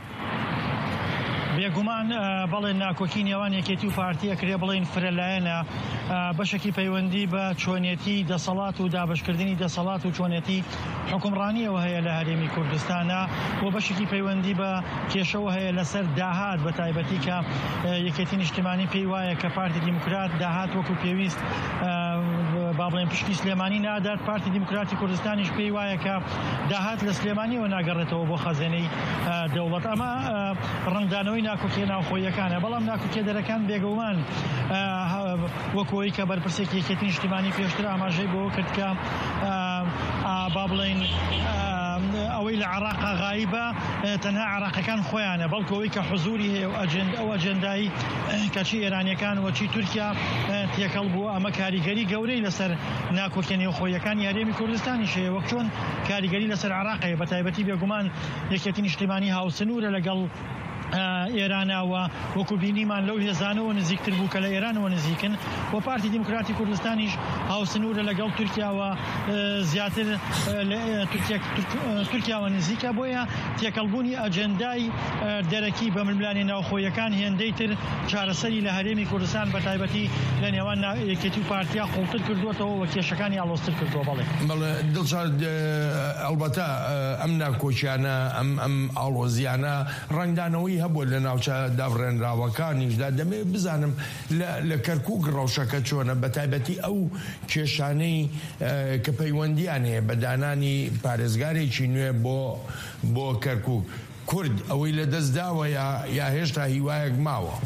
بێگومان بەڵێ ناکۆکی نێوان یەکێتی و پارتیە کرێ بڵێن فرەلایەنە بەشێکی پەیوەندی بە چۆنیەتی دەسەڵات و دابشکردنی دەسەڵات و چۆنیەتی حکومڕانیەوە هەیە لە هەرێمی کوردستانە و بەشێکی پەیوەندی بە کێشەوە هەیە لەسەر داهات بە تایبەتی کە یەکێتی نیشتیمانی پێی وایە کە پارتی دیموکرات داهات وەکو پێویست با بڵێن پشتی سلێمانی نادات، پارتی دیموکراتی کوردستانیش پێی وایە کە داهات لە سلێمانیەوە ناگەڕێتەوە بۆ خەزانەی دەوڵەت. ئەمە ڕنگدانەوەی ناکۆکیە ناوخۆییەکانە، بەڵام ناکۆکیە دەرەکان بێگەومان وەکۆی کە بەرپرسێکی یەکێتی نیشتیمانی پێشتر ئاماژەی بۆ کرد کە با بڵێن ئەوەی لە عێراقا غایبە تەنها عێراقیەکان خۆیانە، بەڵکو ئەوەی کە حزوری هەیە ئەو ئەجەندایی کەچی ئێرانیەکان وەچی تورکیا تێکەڵ بووە. ئەمە کاریگەری گەورەی لەسەر ناکۆکیە نێوخۆییەکانی هەرێمی کوردستانی شەیە، وەک چۆن کاریگەری لەسەر عێراقەیە بە تایبەتی بێگومان یەکێتی نیشتیمانی هاوسنوورە لەگەڵ ئێرانەوە وەکو بینیمان لەو هێزانەوە نزیکتر بوو کە لە ئێرانەوە نزیکن و پارتی دیموکراتی کوردستانیش هاوسنوورە لەگەڵ تورکیاوە زیاتر تورکیاوە نزیکە، بۆیە تێکەڵبوونی ئەجەندای دەرەکی بە ململانی ناوخۆییەکان هێندەی تر چارەسەری لە هەرێمی کوردستان بە تایبەتی لە نێوان یەکێتی و پارتیا قوڵتر کردوێتەوە و کێشەکانی ئاڵۆزتر کردووە. بەڵێ بەڵێ دڵشاد، ئەلبەتە ئەم ناکۆچیانە ئەم ئاڵۆزیانە ڕنگدانەوەی هەبووە لە ناوچە دابڕێنراوەکانیشدا. دەمێ بزانم لە کەرکووک ڕەوشەکە چۆنە بە تایبەتی ئەو کێشانەی کە پەیوەندیان هەیە بە دانانی پارێزگارێکی نوێ بۆ کەرکووک کورد ئەوەی لە دەستداوە یا هێشتا هیوایەک ماوە؟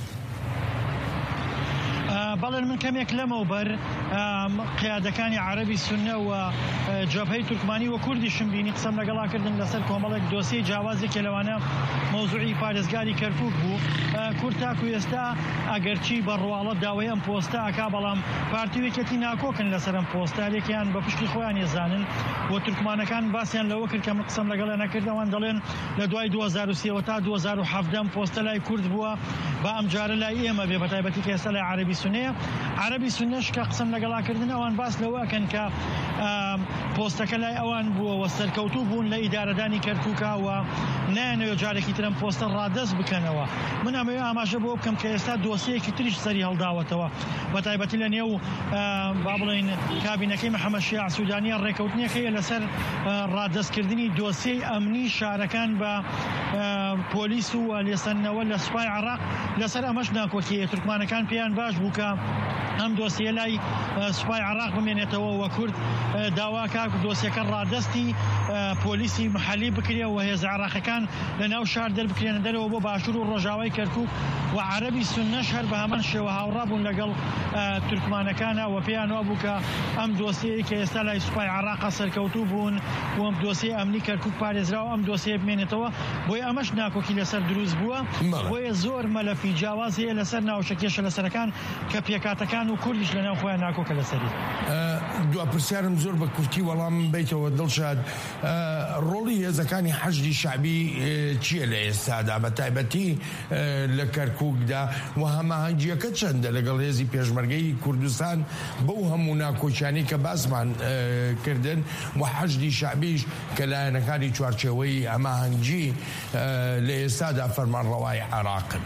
بەڵێن من کەمێک لەمەوبەر قیادەکانی عەرەبی سوننە و جەبهەی تورکمانی و کوردیشم بینی قسەم لەگەڵاکردن لەسەر کۆمەڵێک دۆسیی جیاوازێکی لەوانە مۆزوعی پارێزگاری کەرکووک بوو. کورد تاکو ئێستا ئەگەرچی بەڕواڵەت داوای ئەم پۆستە ئەکا، بەڵام پارتی و یەکێتی ناکۆکن لەسەر ئەم پۆستە، لێکیان بە پشتی خۆیان ێزانن و تورکمانەکان باسییان لەوە کرد کە من قسەم لەگەڵە نەکردەوەن دەڵێن لە دوای دوو هەزار و سێ تا دوو هەزار و حەڤدە ئەم پۆستە لای کورد بووە، بە ئەم جارە لای ئێمە بێ بە تایبەتی کە ئێستا لای عەرەبی سوننەیە. عەرەبی سوننەش کە قسەم لەگەڵاکردن ئەوان باس لەوەکەن کە پۆستەکە لای ئەوان بووە سەرکەوتوو بوون لە ئیدارەدانی کەرکووکەوە نایەنەوە جارێکی ترم پۆستە ڕادەست بکەنەوە. من ئەمەوێ ئاماژە بۆ بکەم کە ئێستا دۆسیەکی تریش سەری هەڵداوەتەوە بە تایبەتی لە نێو با بڵێن کابینەکەی محەممەد شیع سوودانیە ڕێکەوتنیەکەیە لەسەر ڕادەستکردنی دۆسیەی ئەمنی شارەکان بە پۆلیس و لێسەنەوە لە سوپای عێراق. لەسەر ئەمەش ناکۆکیە تورکمانەکان پێیان باش بوو کە ئەم دۆسیە لای سوپای عێراق بمێنێتەوە وە کورد داواکە دۆسیەکە ڕادەستی پۆلیسی محەلی بکرێ و هێز عێراقیەکان لە ناو شار دەربکرێنە دەرەوە بۆ باشوور و ڕۆژاوای کەرکووک و عەرەبی سوننەش هەر بە هەمان شێوە هاوڕا بوون لەگەڵ تورکمانەکانە و پێیان وا بوو کە ئەم دۆسیەی کە ئێستا لای سوپای عێراق سەرکەوتوو بوون و ئەم دۆسیە ئەمنی کەرکووک پارێزراوە ئەم دۆسیە بمێنێتەوە. بۆی ئەمەش ناکۆکی لەسەر دروست بووە بۆیە زۆر مەلەفی جیاواز هەیە لەسەر ناوچە کێشە لەسەرەکان کە پێکاتەکان و کوردیش لەناو خۆیان ناکۆکە لەسەری. دو پرسیارم زۆر بە کورتی وەڵام بیتەوە دڵشاد ڕۆڵی هێزەکانی حەشدی شعبی چییە لە ئێستادا بە تایبەتی لە کەرکووکدا و هەماهەنگیەکە چەندە لەگەڵ هێزی پێشمەرگەی کوردستان بەو هەموو ناکۆچیانی کە باسمان کردن و حەشدی شعبیش کە لایەنەکانی چوارچێوەی هەماهەنگی لە ئێستادا فەرمانڕەوای عێراقن؟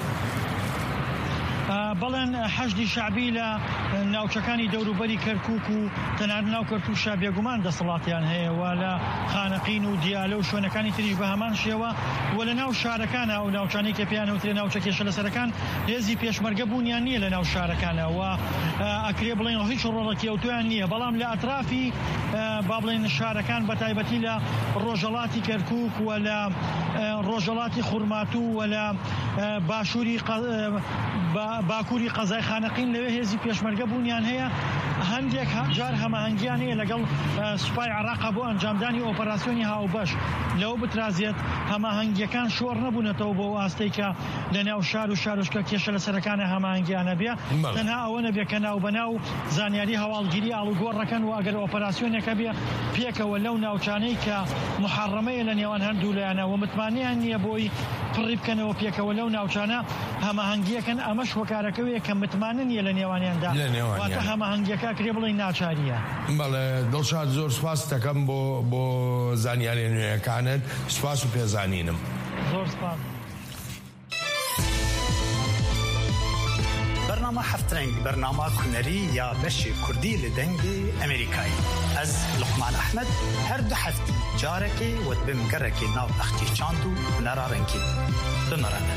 بەڵێن حەشدی شعبی لە ناوچەکانی دەوروبەری کەرکووک و تەنانەت ناو کەرکووک بێگومان دەسەڵاتیان هەیە و لە خانەقین و دیالە و شوێنەکانی تریش بە هەمان شێوە و لە ناو شارەکانە و ناوچانەی کە پێیان وترێ ناوچە کێشە لەسەرەکان هێزی پێشمەرگە بوونیان نییە لە ناو شارەکانە و ئەکرێ بڵێن هیچ ڕۆڵەتی ئەوتویان نییە. بەڵام لە ئەترافی با بڵێن شارەکان بە تایبەتی لە ڕۆژەڵاتی کەرکووک و لە ڕۆژەڵاتی خوڕماتوو و لە باشووری باکووری قەزای خانەقین لەوێ هێزی پێشمەرگە بوونیان هەیە. هەندێک جار هەماهەنگیان هەیە لەگەڵ سوپای عێراق بۆ ئەنجامدانی ئۆپەراسیۆنی هاوبەش لەوە بترازێت هەماهەنگیەکان شۆڕ نەبوونەتەوە بۆ واستەی کە لە ناو شار و شارۆچکە کێشە لەسەرەکانە هەماهەنگیانە بێ تەنها ئەوە نەبێ کە ناو بەناو زانیاری هەواڵگیری ئاڵوگۆڕەکەن و ئەگەر ئۆپەراسیۆنێکە بێ پێکەوە لەو ناوچانەی کە محەڕەمەیە لە نێوان هەردوو لایەنە و متمانیان نییە بۆی پڕی بکەنەوە پێکەوە لەو ناوچانە هەماهەنگیەکەن. ئەمەش وەکارەکەوێ کە متمانە نیە لە نێوانیاندا واتە هەماهەنگیەکە کرێ بڵێ ناچاریە. بەڵێ دڵشاد زۆر سپاس دەکەم بۆ بۆ زانیاری نوێیەکانت. سپاس و پێزانینم. زۆر سپاس. برنامه هفت رنگ برنامه کنری یا بشی کردی لدنگی امریکایی از لقمان احمد هر دو هفته جارکی و بمگرکی ناو اختی چاندو نرارنکی بمرانه.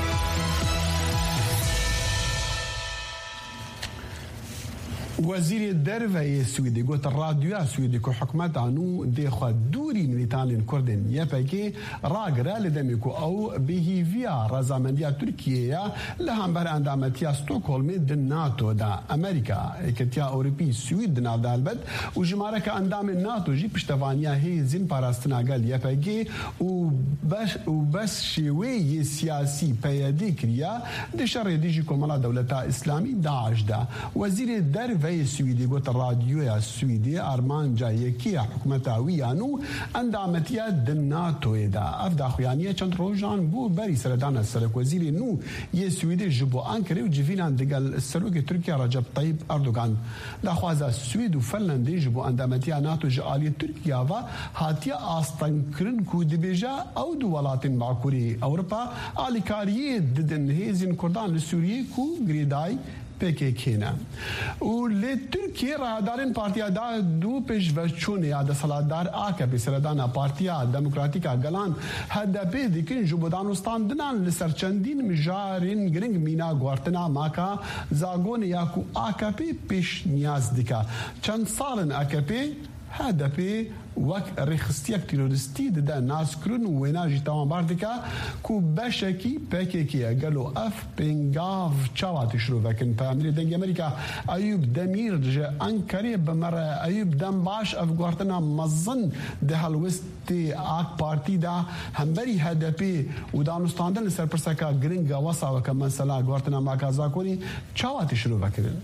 وزیر دەرەوەی سویدی گوت ڕادیۆ سویدی کو حکومەتان و دێخوا دووری ملیتانین کوردن یەپێکی ڕاگرا لە دەمێک و ئەو بهیڤیا ڕەزامەندیە تورکیەیە لە هەمبەر ئەندامەتیە ستۆکۆڵمی دن ناتۆدا ئەمریکا یەکەتیا ئەوروپی سوید دناودا هەلبەت و ژمارەکە ئەندامی ناتۆژی پشتەوانیە هێزین پاراستناگەل یەپێکی و بەس شێوەیە سیاسی پەیەدی کریە دشە ڕێدیژی کۆمەڵا دەوڵەتە ئیسلامی داعشدا. وەزیری دەرەوەی سویدی گوت رادیۆیا سویدی ئارمانجا یەکیە حکومەتاویان و ئەندامەتیە دن ناتۆیدا. ئەف داخوایانیە چەند ڕۆژان بوو بەری سەردانە سەرۆکوەزیری نو یە سویدی ji bo ئەنکەرە و جڤیلان دەگەل سەرۆکی تورکیا ڕەجەب طەیب ئەردۆغان داخوازە سوید و فەنلەندی ji bo ئەندامەتیە ناتۆ ji aliyê Tirkiyava hatiye astankirin ku dibêje ew du welatên Bakurê Ewropa alîkariyê didin hêzên Kurdan li Sûriyê ku girêdayî P K K'ne. û lê Tirkiye radarên partiya da dû pêşveçûnê ya deselatdar A K P seredana Partiya Demokratîk a Gelan H D P dikin ji bo danûstandinan li ser çendîn mijarên giring mîna guartina maka zagonê ya ku A K P pêşniyaz dike. Çend salin A K P H D P wek rêxistiyek teroristî dide naskirin û wêna jî tawanbar dike ku beşekî P K K'ye gelo ev pêngav çawa tişrovekin. Peyamberê dengê Amerîka Eyûb Demîr ji Enkerê bimere. Eyûb Dembaş ev guartina mezin di helwestê AK Partî de hemberî H D P û danûstandin li ser pirseka giringa wesa weke mesela guartina maka zakonî çawa tişrovekirin.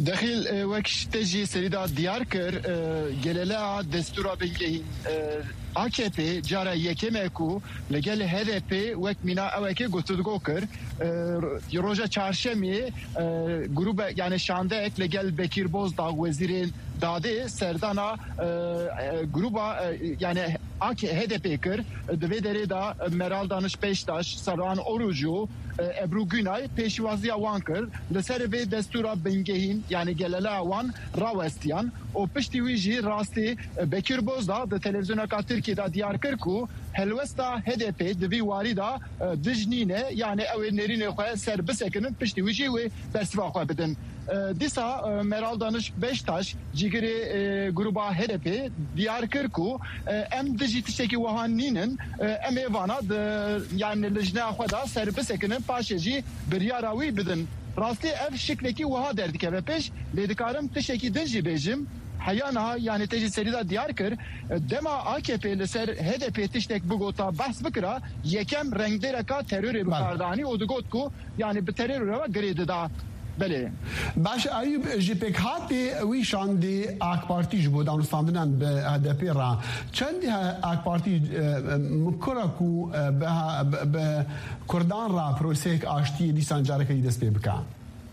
دخیل وەک شتێژی سەریدا دیار کرد گەلەلا دەستورا بەهیلەهین آ کی پی جارا یکمکو لگل هدف وک مینا اوکی گفتگو کرد روزا چهارشنبه گروه یعنی شانده اک لگل بکیر بوزداغ وزیر داده سردانا گروه یعنی آکی هدف کرد دوی دری دا مرال دانش پیشتاش سران اوروجو ابرو گونای پیشوازی آوان کرد لسر وی دستورا بنگهین یعنی گلله آوان راوستیان و پشتی ویجی راستی بکیر بوزدا ده تلویزیون کا ترکی دا دیار کرد کو هلوستا هدف دوی واری دا دجنینه یعنی اوی نرین خواه سر بسکنن پشتی ویجی و برسوا خواه بدن دیسا مرال دانش بیشتاش جیگری گروبا هدف دیار کرد کو ام دجی تشکی وهان نینن ام ایوانا یعنی لجنه خواه دا سر بسکنن پاشجی بریاراوی بدن راستی اف شکلکی وها دردی که بپش لیدکارم تشکی دنجی بیجم حیانا یعنی تجی سریدا دیار کر دما آ کی پی لسر هدف تشتک بگوتا بحث بکرا یکم رنگ درکا ترور بکاردانی او دگوت کو یعنی به ترور و گرید دا بله باش ایوب جی پک هاتی وی شاندی اک پارتی جبود دانستاندن به هدف را چندی اک پارتی مکرا کو به کردان را پروسه آشتی دیسان جاره که دست بکن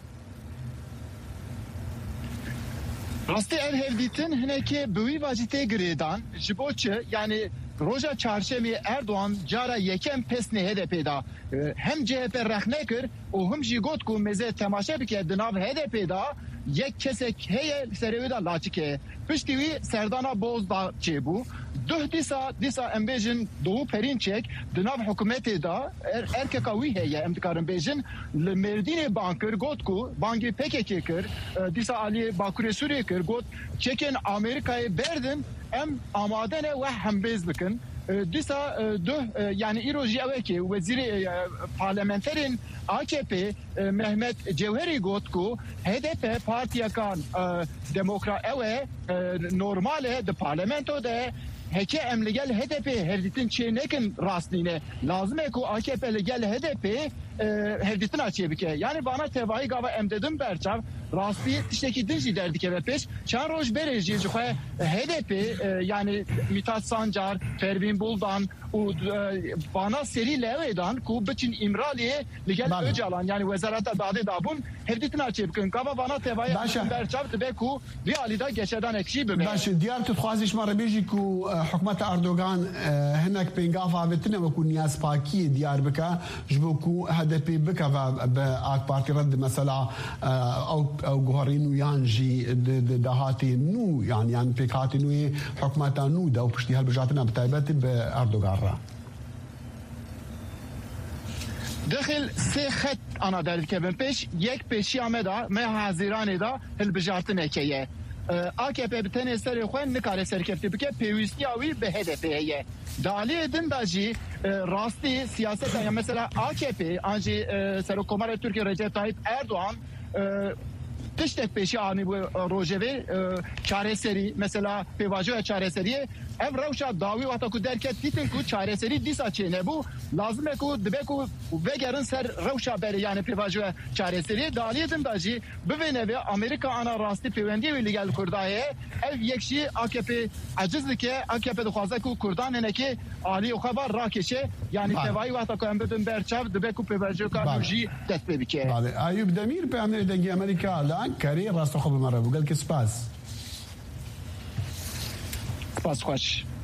راستی ال هفدیتن هنه که بوی واجیته گریدان جبوچه یعنی روزا چهارشنبه اردوان جارا یکم پسنه هدف دا هم جهت رخنه کر و هم جی گوت کو مزه تماشا بکه دناو هدف دا یک کسک هی سروی دا لاچکه پشتی وی سردانا بوز دا چه بو دو دیسا دیسا امبیجن دو پرین چک دناو حکومت دا ارککاوی هی امتکارن بیجن لمردین بانکر گوت کو بانگی پککی کر دیسا علی باکوری سوریه کر گوت چکن امریکای بردن ام آمادن و هم بیز بکن دیسا دو یعنی ایروژی اوه که وزیر پارلمنترین آ کی پی محمد جوهری گوت کو هدف پارتیا کان دموکرات اوه نورماله ده پارلمنتو ده هکه ام لگل هدف هردیتن چه نکن راستینه لازمه کو آ کی پی لگل هدف هردیتن آچیه بکه یعنی بانا تبایی گاوا ام dedim برچاو راستی تشتکی دنجی دردی که بپش چند روز برژی جو خواه هدف yani Mithat Sancar, Pervin Buldan و bana seri levedan ku biçin İmraliye ligel Öcalan yani wezarata dade dabun hevditin açıbkın kaba bana tevaya berçav be ku realida geçeden ekşi be باش ديار تخوازش مره بيجي كو حكومه اردوغان هناك بينغافا بتنا وكو نياس باكي ديار بكا جبوكو هدف بكا باك بارتي رد مثلا او او جوهرين ويانجي دهاتي نو يعني يعني بيكاتي نو حكومه نو دا وبشتي هالبجاتنا بتايبت باردوغان را داخل سه خط انا در کبن پیش یک پیشی آمده ما حاضرانه دا هل بجارتن اکیه آ کی پی بتن سر خوان نکاره سرکفتی بکه پیوستی اوی به هدف هیه دالی دن داجی راستی سیاست یا مثلا آ کی پی انجی سرکومار ترکیه رجب طیب اردوغان تشتک پیشی آنی bu روجوی çare seri mesela pevajo çare seri ev ravşa davi vata ku derket titin ku çare seri disa çene bu lazım ku debe ku vegerin ser ravşa beri yani pevajo çare seri daliyetin daji bu ve Amerika ana rasti pevendi ve legal kurdaye ev yekşi A K P acizlike A K P de xwaza ku kurdan eneki ali o xabar rakeşe yani tevai vata ku embedin berçav debe ku pevajo kanuji dest bike Ayub Demir pe Amerika Amerika la كاري راس تاخذ بالمره وقال لك سباس سباس خوش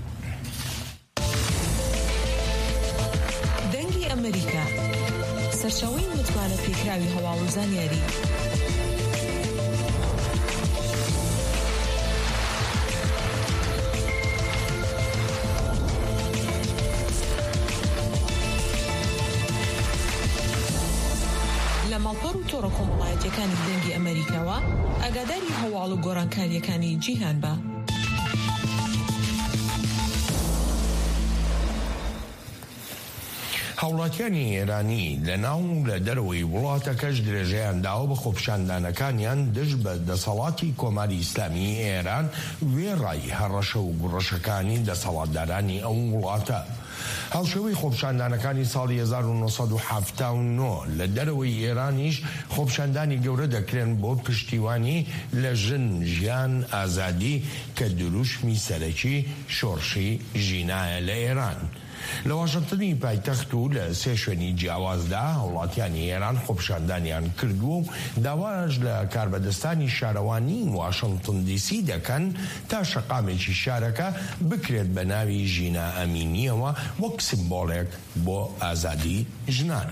دنگی امریکا سرچاوی متوانه پیکراوی هوا و زانیاری ماڵپەڕ و تۆڕە کۆمەڵایەتیەکانی دەنگی ئەمریکاوە ئاگاداری هەواڵ و گۆڕانکاریەکانی جیهان بە. هاوڵاتیانی ئێرانی لە ناو لە دەرەوەی وڵاتەکەش درێژەیان داوە بە خۆپیشاندانەکانیان دژ بە دەسەڵاتی کۆماری ئیسلامی ئێران وێڕای هەڕەشە و گوڕەشەکانی دەسەڵاتدارانی ئەو وڵاتە هەڵشێوەی خۆپیشاندانەکانی ساڵی هەزار و نۆسەد و هەفتاد و نۆ لە دەرەوەی ئێرانیش خۆپیشاندانی گەورە دەکرێن بۆ پشتیوانی لە ژن ژیان ئازادی کە دروشمی سەرەکی شۆڕشی ژینایە لە ئێران. لە واشنگتنی پایتەخت و لە سێ شوێنی جیاوازدا هەوڵاتیانی ئێران خۆپیشاندانیان کردووە و داواش لە کاربەدەستانی شارەوانی واشنگتن دیسی دەکەن تا شەقامێکی شارەکە بکرێت بە ناوی ژینا ئەمینیەوە وەک سیمبۆڵێک بۆ ئازادی ژنان.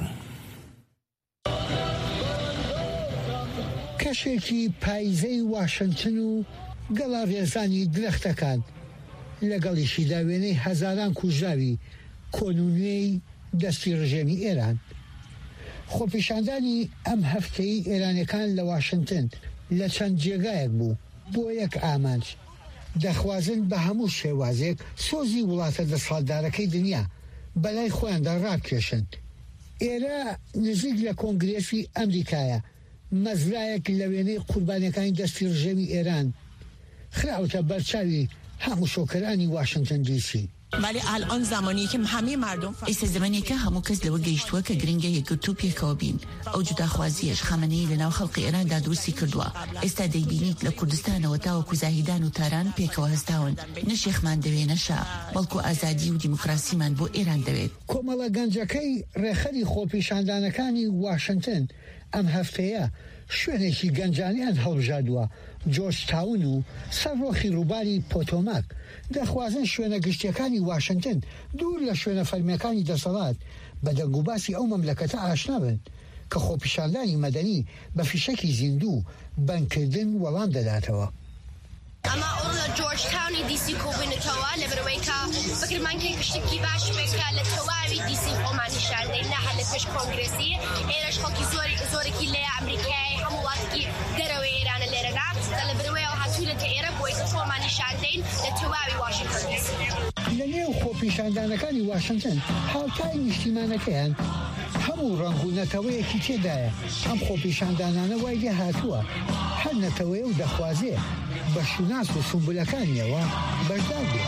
کەشێکی پایزەی واشنگتن و گەڵا ڕێزانی درەختەکان لەگەڵیشی داوێنەی هەزاران کوژراوی کۆنونوێی دەستی ڕژێمی ئێران. خۆپیشاندانی ئەم هەفتەی ئێرانەکان لە واشنگتن لە چەند جێگایەک بوو بۆ یەک ئامانج دەخوازن بە هەموو شێوازێک سۆزی وڵاتە دەسەڵاتدارەکەی دنیا بەلای خۆیاندا ڕاکێشن. ئێرە نزیک لە کۆنگرێسی ئەمریکایە مەزرایەک لە وێنەی قوربانیەکانی دەستی ڕژێمی ئێران خراوتە بەرچاوی همو شوکرانی واشنگتن دی سی. ولی الان زمانی که همه مردم ایست زمانی که همو کس لو گیشتوا که گرینگه یک توپی کابین او جدا خوازیش خامنه‌ای لناو خلق ایران دا درستی کردوا است دیبینیت لکردستان و تا و کوزاهیدان و تاران پیکو هستاون نشیخ من دوی نشا بلکو آزادی و دموکراسی من بو ایران دوید. کۆمەڵە گەنجەکەی ڕێخەری خۆپیشاندانەکانی واشنگتن ئەم هەفتەیە شوێنێکی گەنجانیان هەڵبژاردووە جۆرج تاون و سەرۆخی ڕووباری پۆتۆماک دەخوازن شوێنە گشتیەکانی واشنگتن دوور لە شوێنە فەرمیەکانی دەسەڵات بە دەنگوباسی ئەو مەملەکەتە ئاشنا بن کە خۆپیشاندانی مەدەنی بە فیشەکی زیندوو بەنکردن وەڵام دەداتەوە. ئەمە ئەوڕ لە جۆرج تاونی دیسی کۆبوونەتەوە لەبەرەوەی کە فکرمان کەی گشتێکی باش بێکە لە تەواوی دیسی خۆمان نیشاندەین نەها لە پێش کۆنگرێسی ئێرەش خەڵکی زۆرێکی لێ ئەمریکای هەموو وڵاتێکی دەرەوەی ئێرانە لێرەدا لەبەرەوەیەوە هاتوونەتە ئێرە بۆی کە خۆمان نیشاندەین لە تەواوی واشنگتن دیسی. لە نێو خۆپیشاندانەکانی واشنگتن هاوتای نیشتیمانەکەیان هەموو ڕەنگوونەتەوەیەکی تێدایە. ئەم خۆپیشاندانانە وای لێ هاتووە هەر نەتەوەیە و دەخوازێ بە شوناس و سمبولەکانیەوە بەشدار بێت.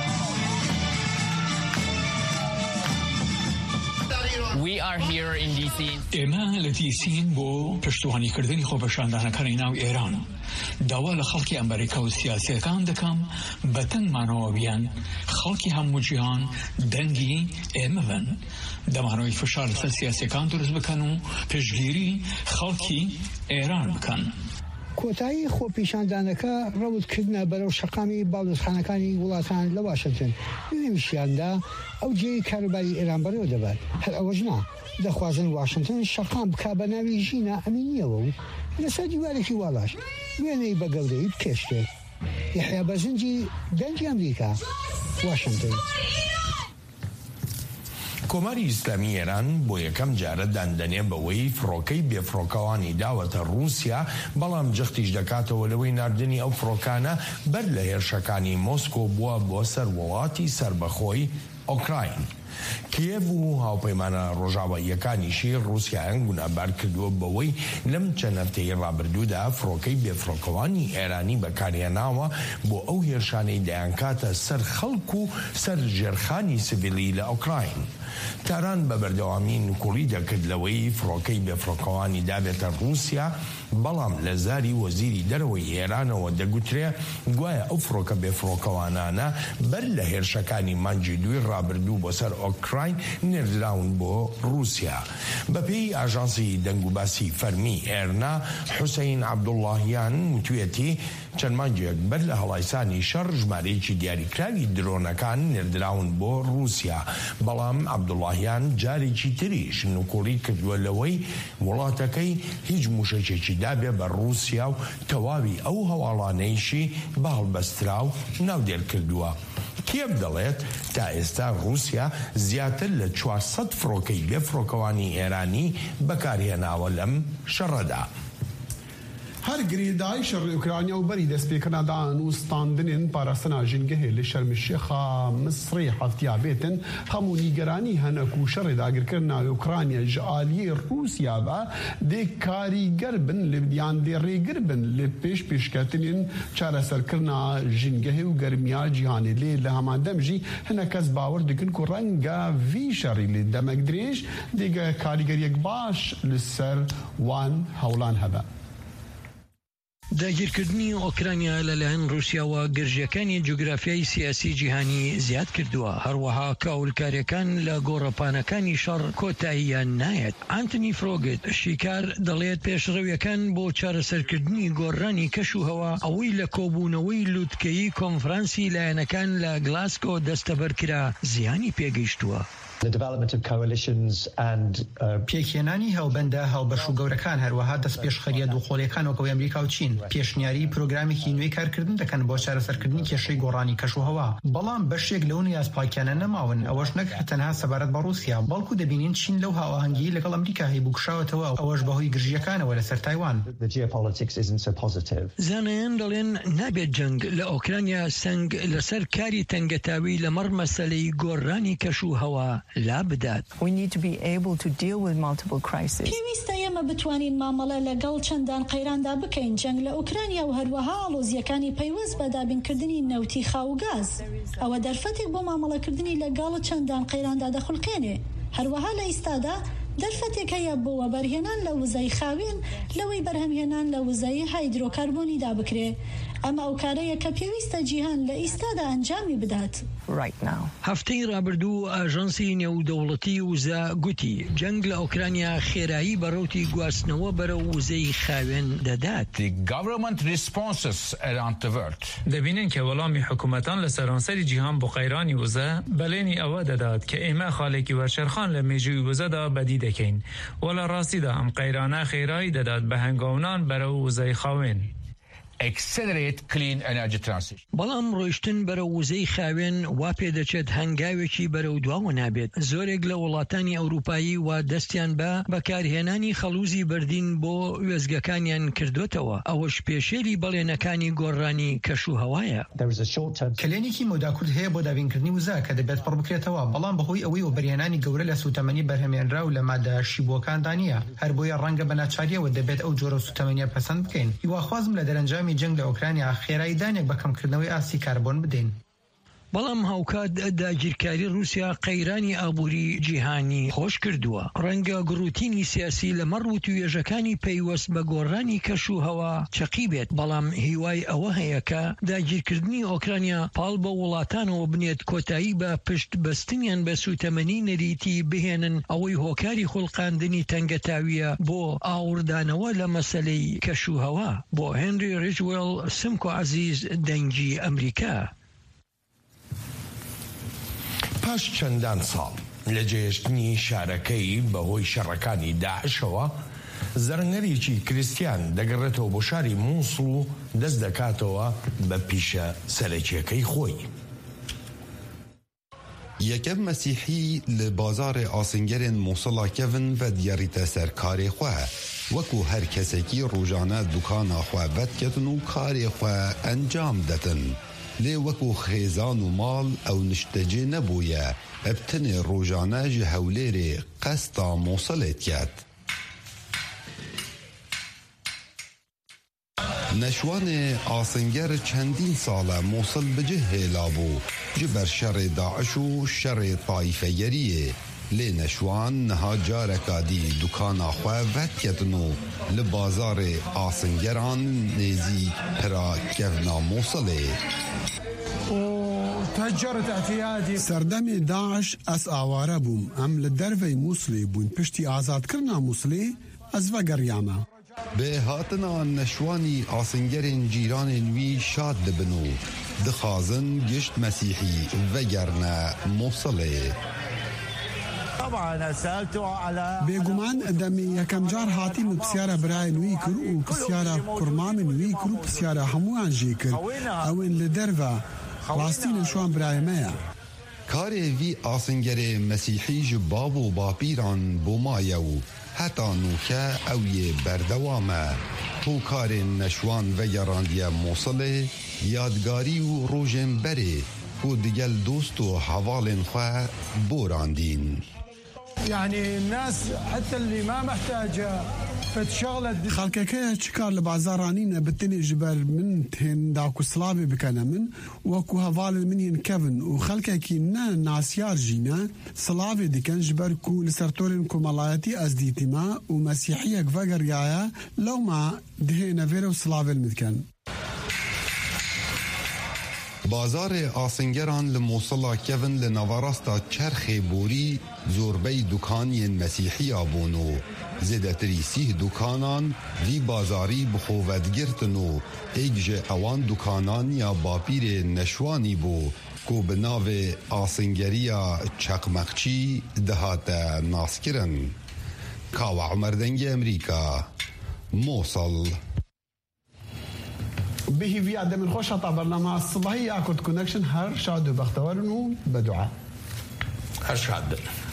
We are here in D C. ئێمە لە دیسین بۆ پشتوانیکردنی خۆپیشاندانەکانی ناو ئێران. داوا لە خەڵکی ئەمریکا و سیاسیەکان دەکەم بە تەنگمانەوە بیان خەڵکی هەموو جیهان دەنگی ئێمە بن. دەمانەوەی فشار لەسەر سیاسیەکان دروست بکەن و پشتگیری خەڵکی ئێران بکەن. کۆتایی خۆپیشاندانەکە ڕەوتکردنە بەرەو شەقامی باڵوێزخانەکانی وڵاتان لە واشنگتن نوێنشیاندا ئەو جێی کاروباری ئێران بەرەوە دەبات. هەر ئەوەش نا دەخوازن واشنگتن شەقام بکا بە ناوی ژینە ئەمینیەوە و لەسەر دیوارێکی واڵاش وێنەی بە گەورەی بکێشتێت. یحیا بەرزنجی دەنگی ئەمریکا واشنگتن. کۆماری ئیسلامی ئێران بۆ یەکەم جارە داندەنێ بەوەی فڕۆکەی بێفڕۆکەوانی داوەتە رووسیا بەڵام جەختیش دەکاتەوە لەوەی نردنی ئەو فڕۆکانە بەر لە هێرشەکانی مۆسکۆ بووە بۆ سەر وڵاتی سربەخۆی ئۆکراین. کیێڤ و هاوپەیمانە ڕۆژاواییەکانیشی رووسیایان گونابار کردووە بەوەی لەم چەند هەفتەی ڕابردوودا فڕۆکەی بێفڕۆکەوانی ئێرانی بەکارهێناوە بۆ ئەو هێرشانەی دەیانکاتە سەر خەڵک و سەر ژێرخانی سڤیلی لە ئۆکراین. تاران بە بەردەوامی نوکوڵی دەکرد لەوەی فڕۆکەی بێفڕۆکەوانی دابێتە رووسیا بەڵام لە زاری وەزیری دەرەوەی ئێرانەوە دەگوترێ گوایە ئەو فڕۆکە بێفڕۆکەوانانە بەر لە هێرشەکانی مانجی دوی ڕابردوو بۆ سەر ئۆکراین نێردراون بۆ رووسیا. بەپێی ئاژانسی دەنگوباسی فەرمی ئێرنا حوسەین عەبدوڵڵاهیان وتوێتی چەند مانجێک بەر لە هەڵایسانی شەڕ ژمارەیەکی دیاریکراوی درۆنەکان نێردراون بۆ رووسیا. بەڵام عەبدوڵڵاهیان جارێکی تریش نوکوڵی کردووە لەوەی وڵاتەکەی هیچ موشەکێکی دابێ بە رووسیا و تەواوی ئەو هەواڵانەیشی بە هەڵبەسترا و ناودێر کردووە. کێب دەڵێت تا ئێستا رووسیا زیاتر لە چوارسەد فڕۆکەی بێفڕۆکەوانی ئێرانی بەکارهێناوە لەم شەڕەدا. هر گریدای شر اوکراینیا و بری دست پیکرنا دان و ستاندنین پاراستنا جنگه لشرم الشيخ مصري حفتيا بيتن همو نيگراني هنكو شر داگر کرنا اوکراینیا جالي روسيا و دي کاریگر بن لبدیان دي ریگر بن لپیش پیشکتنین چاره سر کرنا جنگه و گرمیا جهانی لی لهمان دمجی هنکز باور دکن کو رنگا وی شری لی دمک دریش دیگه کاریگر یک باش لسر وان هولان هبا. داگیرکردنی ئۆکرانیا لەلایەن رووسیا و گرژەکانی جوگرافیای سیاسی جیهانی زیاد کردووە هەروەها کاولکاریەکان لە گۆڕەپانەکانی شەڕ کۆتاییان نایەت. ئانتنی فرۆگت شیکار دەڵێت پێشڕەویەکان بۆ چارەسەرکردنی گۆڕانی کەش و هەوا ئەوەی لە کۆبوونەوەی لووتکەیی کۆنفرانسی لایەنەکان لە گلاسکۆ دەستەبەرکرا زیانی پێگەیشتووە. پێکهێنانی هەوبەندە هەڵبەش و گەورەکان هەروەها دەست پێشخەریە دووخۆڵیەکان وەکەوەی ئەمریکا و چین پێشنیاری پرۆگرامێکی نوێی کارکردن دەکەن بۆ چارەسەرکردنی کێشەی گۆڕانی کەش و هەوا بەڵام بەشێک لەو نیازپاکیانە نەماون ئەوەش نەک تەنها سەبارەت بە رووسیا بەڵکو دەبینین چین لەو هاوەهەنگی لەگەڵ ئەمریکا هەیە بکشاوەتەوە ئەوەش بەهۆی گرژیەکانەوە لەسەر تایوان. زانایان دەڵێن نابێت جەنگ لە ئۆکرانیا سەنگ لەسەر کاری تەنگەتاوی لەمەڕ مەسەلەی گۆڕانی کەش و هەوا لا بدات. پێویستە ئێمە بتوانین مامەڵە لەگەڵ چەندان قەیراندا بکەین جەنگ لە ئوکرانیا و هەروەها ئاڵۆزیەکانی پەیوەست بە دابینکردنی نەوتی خاوگاز ئەوە دەرفەتێک بۆ مامەڵەکردنی لەگەڵ چەندان قەیراندا دەخڵقێنێ هەروەها لە ئیستادا دەرفەتێک هەیە بۆ وەبەرهێنان لە وزەی خاوێن لەوەی بەرهەمهێنان لە وزەی هایدرۆکاربۆنیدا بکرێ ئەمە ئەو کارەیە کە پێویستە جیهان لە ئیستادا ئەنجامی بدات. هەفتەی ڕابردوو ئاژەنسی نێودەوڵەتی وزە گوتی جەنگ لە ئۆکرانیا خێرایی بەڕوتی گواستنەوە بەرە وزەی خاوێن دەدات. دەبینن کە وەڵامی حکوومەتان لە سەرانسەری جیهان بۆ قەیرانی وزە بەلێنی ئەوە دەدات کە ئێمە خاڵێکی وەرشەرخان لە مێژووی وزەدا بەدی دەکەین و لە ڕاستیدا ئەم قەیرانە خێرایی دەدات بە هەنگاونان بەرە وزەی خاوێن. بەڵام ڕۆیشتن بەرە وزەی خاوێن وا پێدەچێت هەنگاوێکی بەرەو دواوە نابێت. زۆرێک لە وڵاتانی ئەوروپایی وا دەستیان بە بەکارهێنانی خەڵوزی بەردین بۆ وێزگەکانیان کردوتەوە ئەوەش پێشێری بەڵێنەکانی گۆڕانی کەش و هەوایە. کلێنێکی مۆداکورد هەیە بۆ دابینکردنی وزە کە دەبێت پڕ بکرێتەوە بەڵام بەهۆی ئەوەی وەبەرهێنانی گەورە لە سوتەمەنی بەرهەمێنرا و لە مادە شیبووەکاندا نییە هەر بۆیە ڕەنگە بە ناچاریەوە دەبێت ئەو جۆرە سوتەمەنیە پەسەند بکەین. هیواخوازم لە دەرەنجامی جنگ لە ئۆکرانیا خێرایی دانێک بە کەمکردنەوەی ئاسی کاربۆن بدەین. بەڵام هاوکات داگیرکاری رووسیا قەیرانی ئابووری جیهانی خۆش کردووە. ڕەنگە گڕوتینی سیاسی لە مەڕوت و وێژەکانی پەیوەست بە گۆڕانی کەش و هەوا چەقی بێت بەڵام هیوای ئەوە هەیە کە داگیرکردنی ئۆکرانیا پاڵ بە وڵاتانەوە بنێت کۆتایی بە پشت بەستنیان بە سوتەمەنی نەریتی بهێنن ئەوەی هۆکاری خوڵقاندنی تەنگەتاویە بۆ ئاوردانەوە لە مەسەلەی کەش و هەوا. بۆ هێنری ریجوێڵ سمکۆ عەزیز دەنگی ئەمریکا. پاش چەندان ساڵ لە جێشتنی شارەکەی بەهۆی شەڕەکانی داعشەوە زەرنگەرێکی کریستیان دەگەڕێتەوە بۆ شاری مووسڵ و دەست دەکاتەوە بە پیشە سەرەکیەکەی خۆی. یەکەم مەسیحی لە بازارێ ئاسنگەرên مووسڵا کەڤن بە دیاریتە سەر کارێ خۆ وەکو هەر کەسێکی ڕۆژانە دوکانا خۆ بەدکەتن و کارێ خۆ ئەنجام دەتن. لێ وەکو خێزان و ماڵ ئەو نیشتەجێ نەبوویە ئەبتنێ ڕۆژانە ji هەولێرێ قەستا مووسڵێت کرد. نەشوانێ ئاسنگەر چەندین ساڵە مووسڵ بجه هێلا بوو ji ber şerê Daeş û şerê tayfegeriyê lê neşwan niha careka dî dukana xwe vedketin û li bazarê asıngeran nêzî pira kevna Mosulê. سەردەمی داعش ئەس ئاوارە بووم ئەم لە دەرvey مووسڵê بوون پشتی ئازادکردنا مووسڵê ez vegeriame. Bê hatina neşwanî asıngerên cîranên wî şad dibin û dixwazin gişt Mesîhî vegerne Mosulê. بێگومان دەمی یەکەم جار هاتیم و پرسیارە برایان وی کرد و پرسیارە کوڕمامن وی کرد و پرسیارە هەمووان ژێ کرد ئەوێن لە دەرڤە ڕاستی نەشوان برایمەیە. Karê vî asıngerê Mesîhî ji bav û bapîran bûmaye û هتا نوکه اوی بردوامه هوکارین نشوان و یراندی موصله یادگاری و روژن بره و دیگل دوست و حوالن خواه بوراندین. يعني الناس حتى اللي ما محتاجة فتشغلت خلقك شكار لبازارانين بتني جبر من تهن داكو سلافي بكنا من وكو هفال منين كيفن وخلقك نا ناسيار جينا سلافي دي كان جبر كو لسرتورين كو ملايتي ازديتما ومسيحية كفاقر يايا لو ما دهينا فيرو سلافي المدكن. بازار آسنگران لموصلا کیون لنواراستا چرخ بوری زوربی دکانی مسیحی آبونو زیدتری سیه دکانان وی بازاری بخوودگرتنو ایگج اوان دکانان یا باپیر نشوانی بو کو بناو آسنگریا چقمقچی دهات ناسکرن. کاوا عمردنگ امریکا موصل. به في عدم الخوش طبعا برنامج الصباحي اكود كونكشن هر شاد وبختوارنو بدعاء هر شاد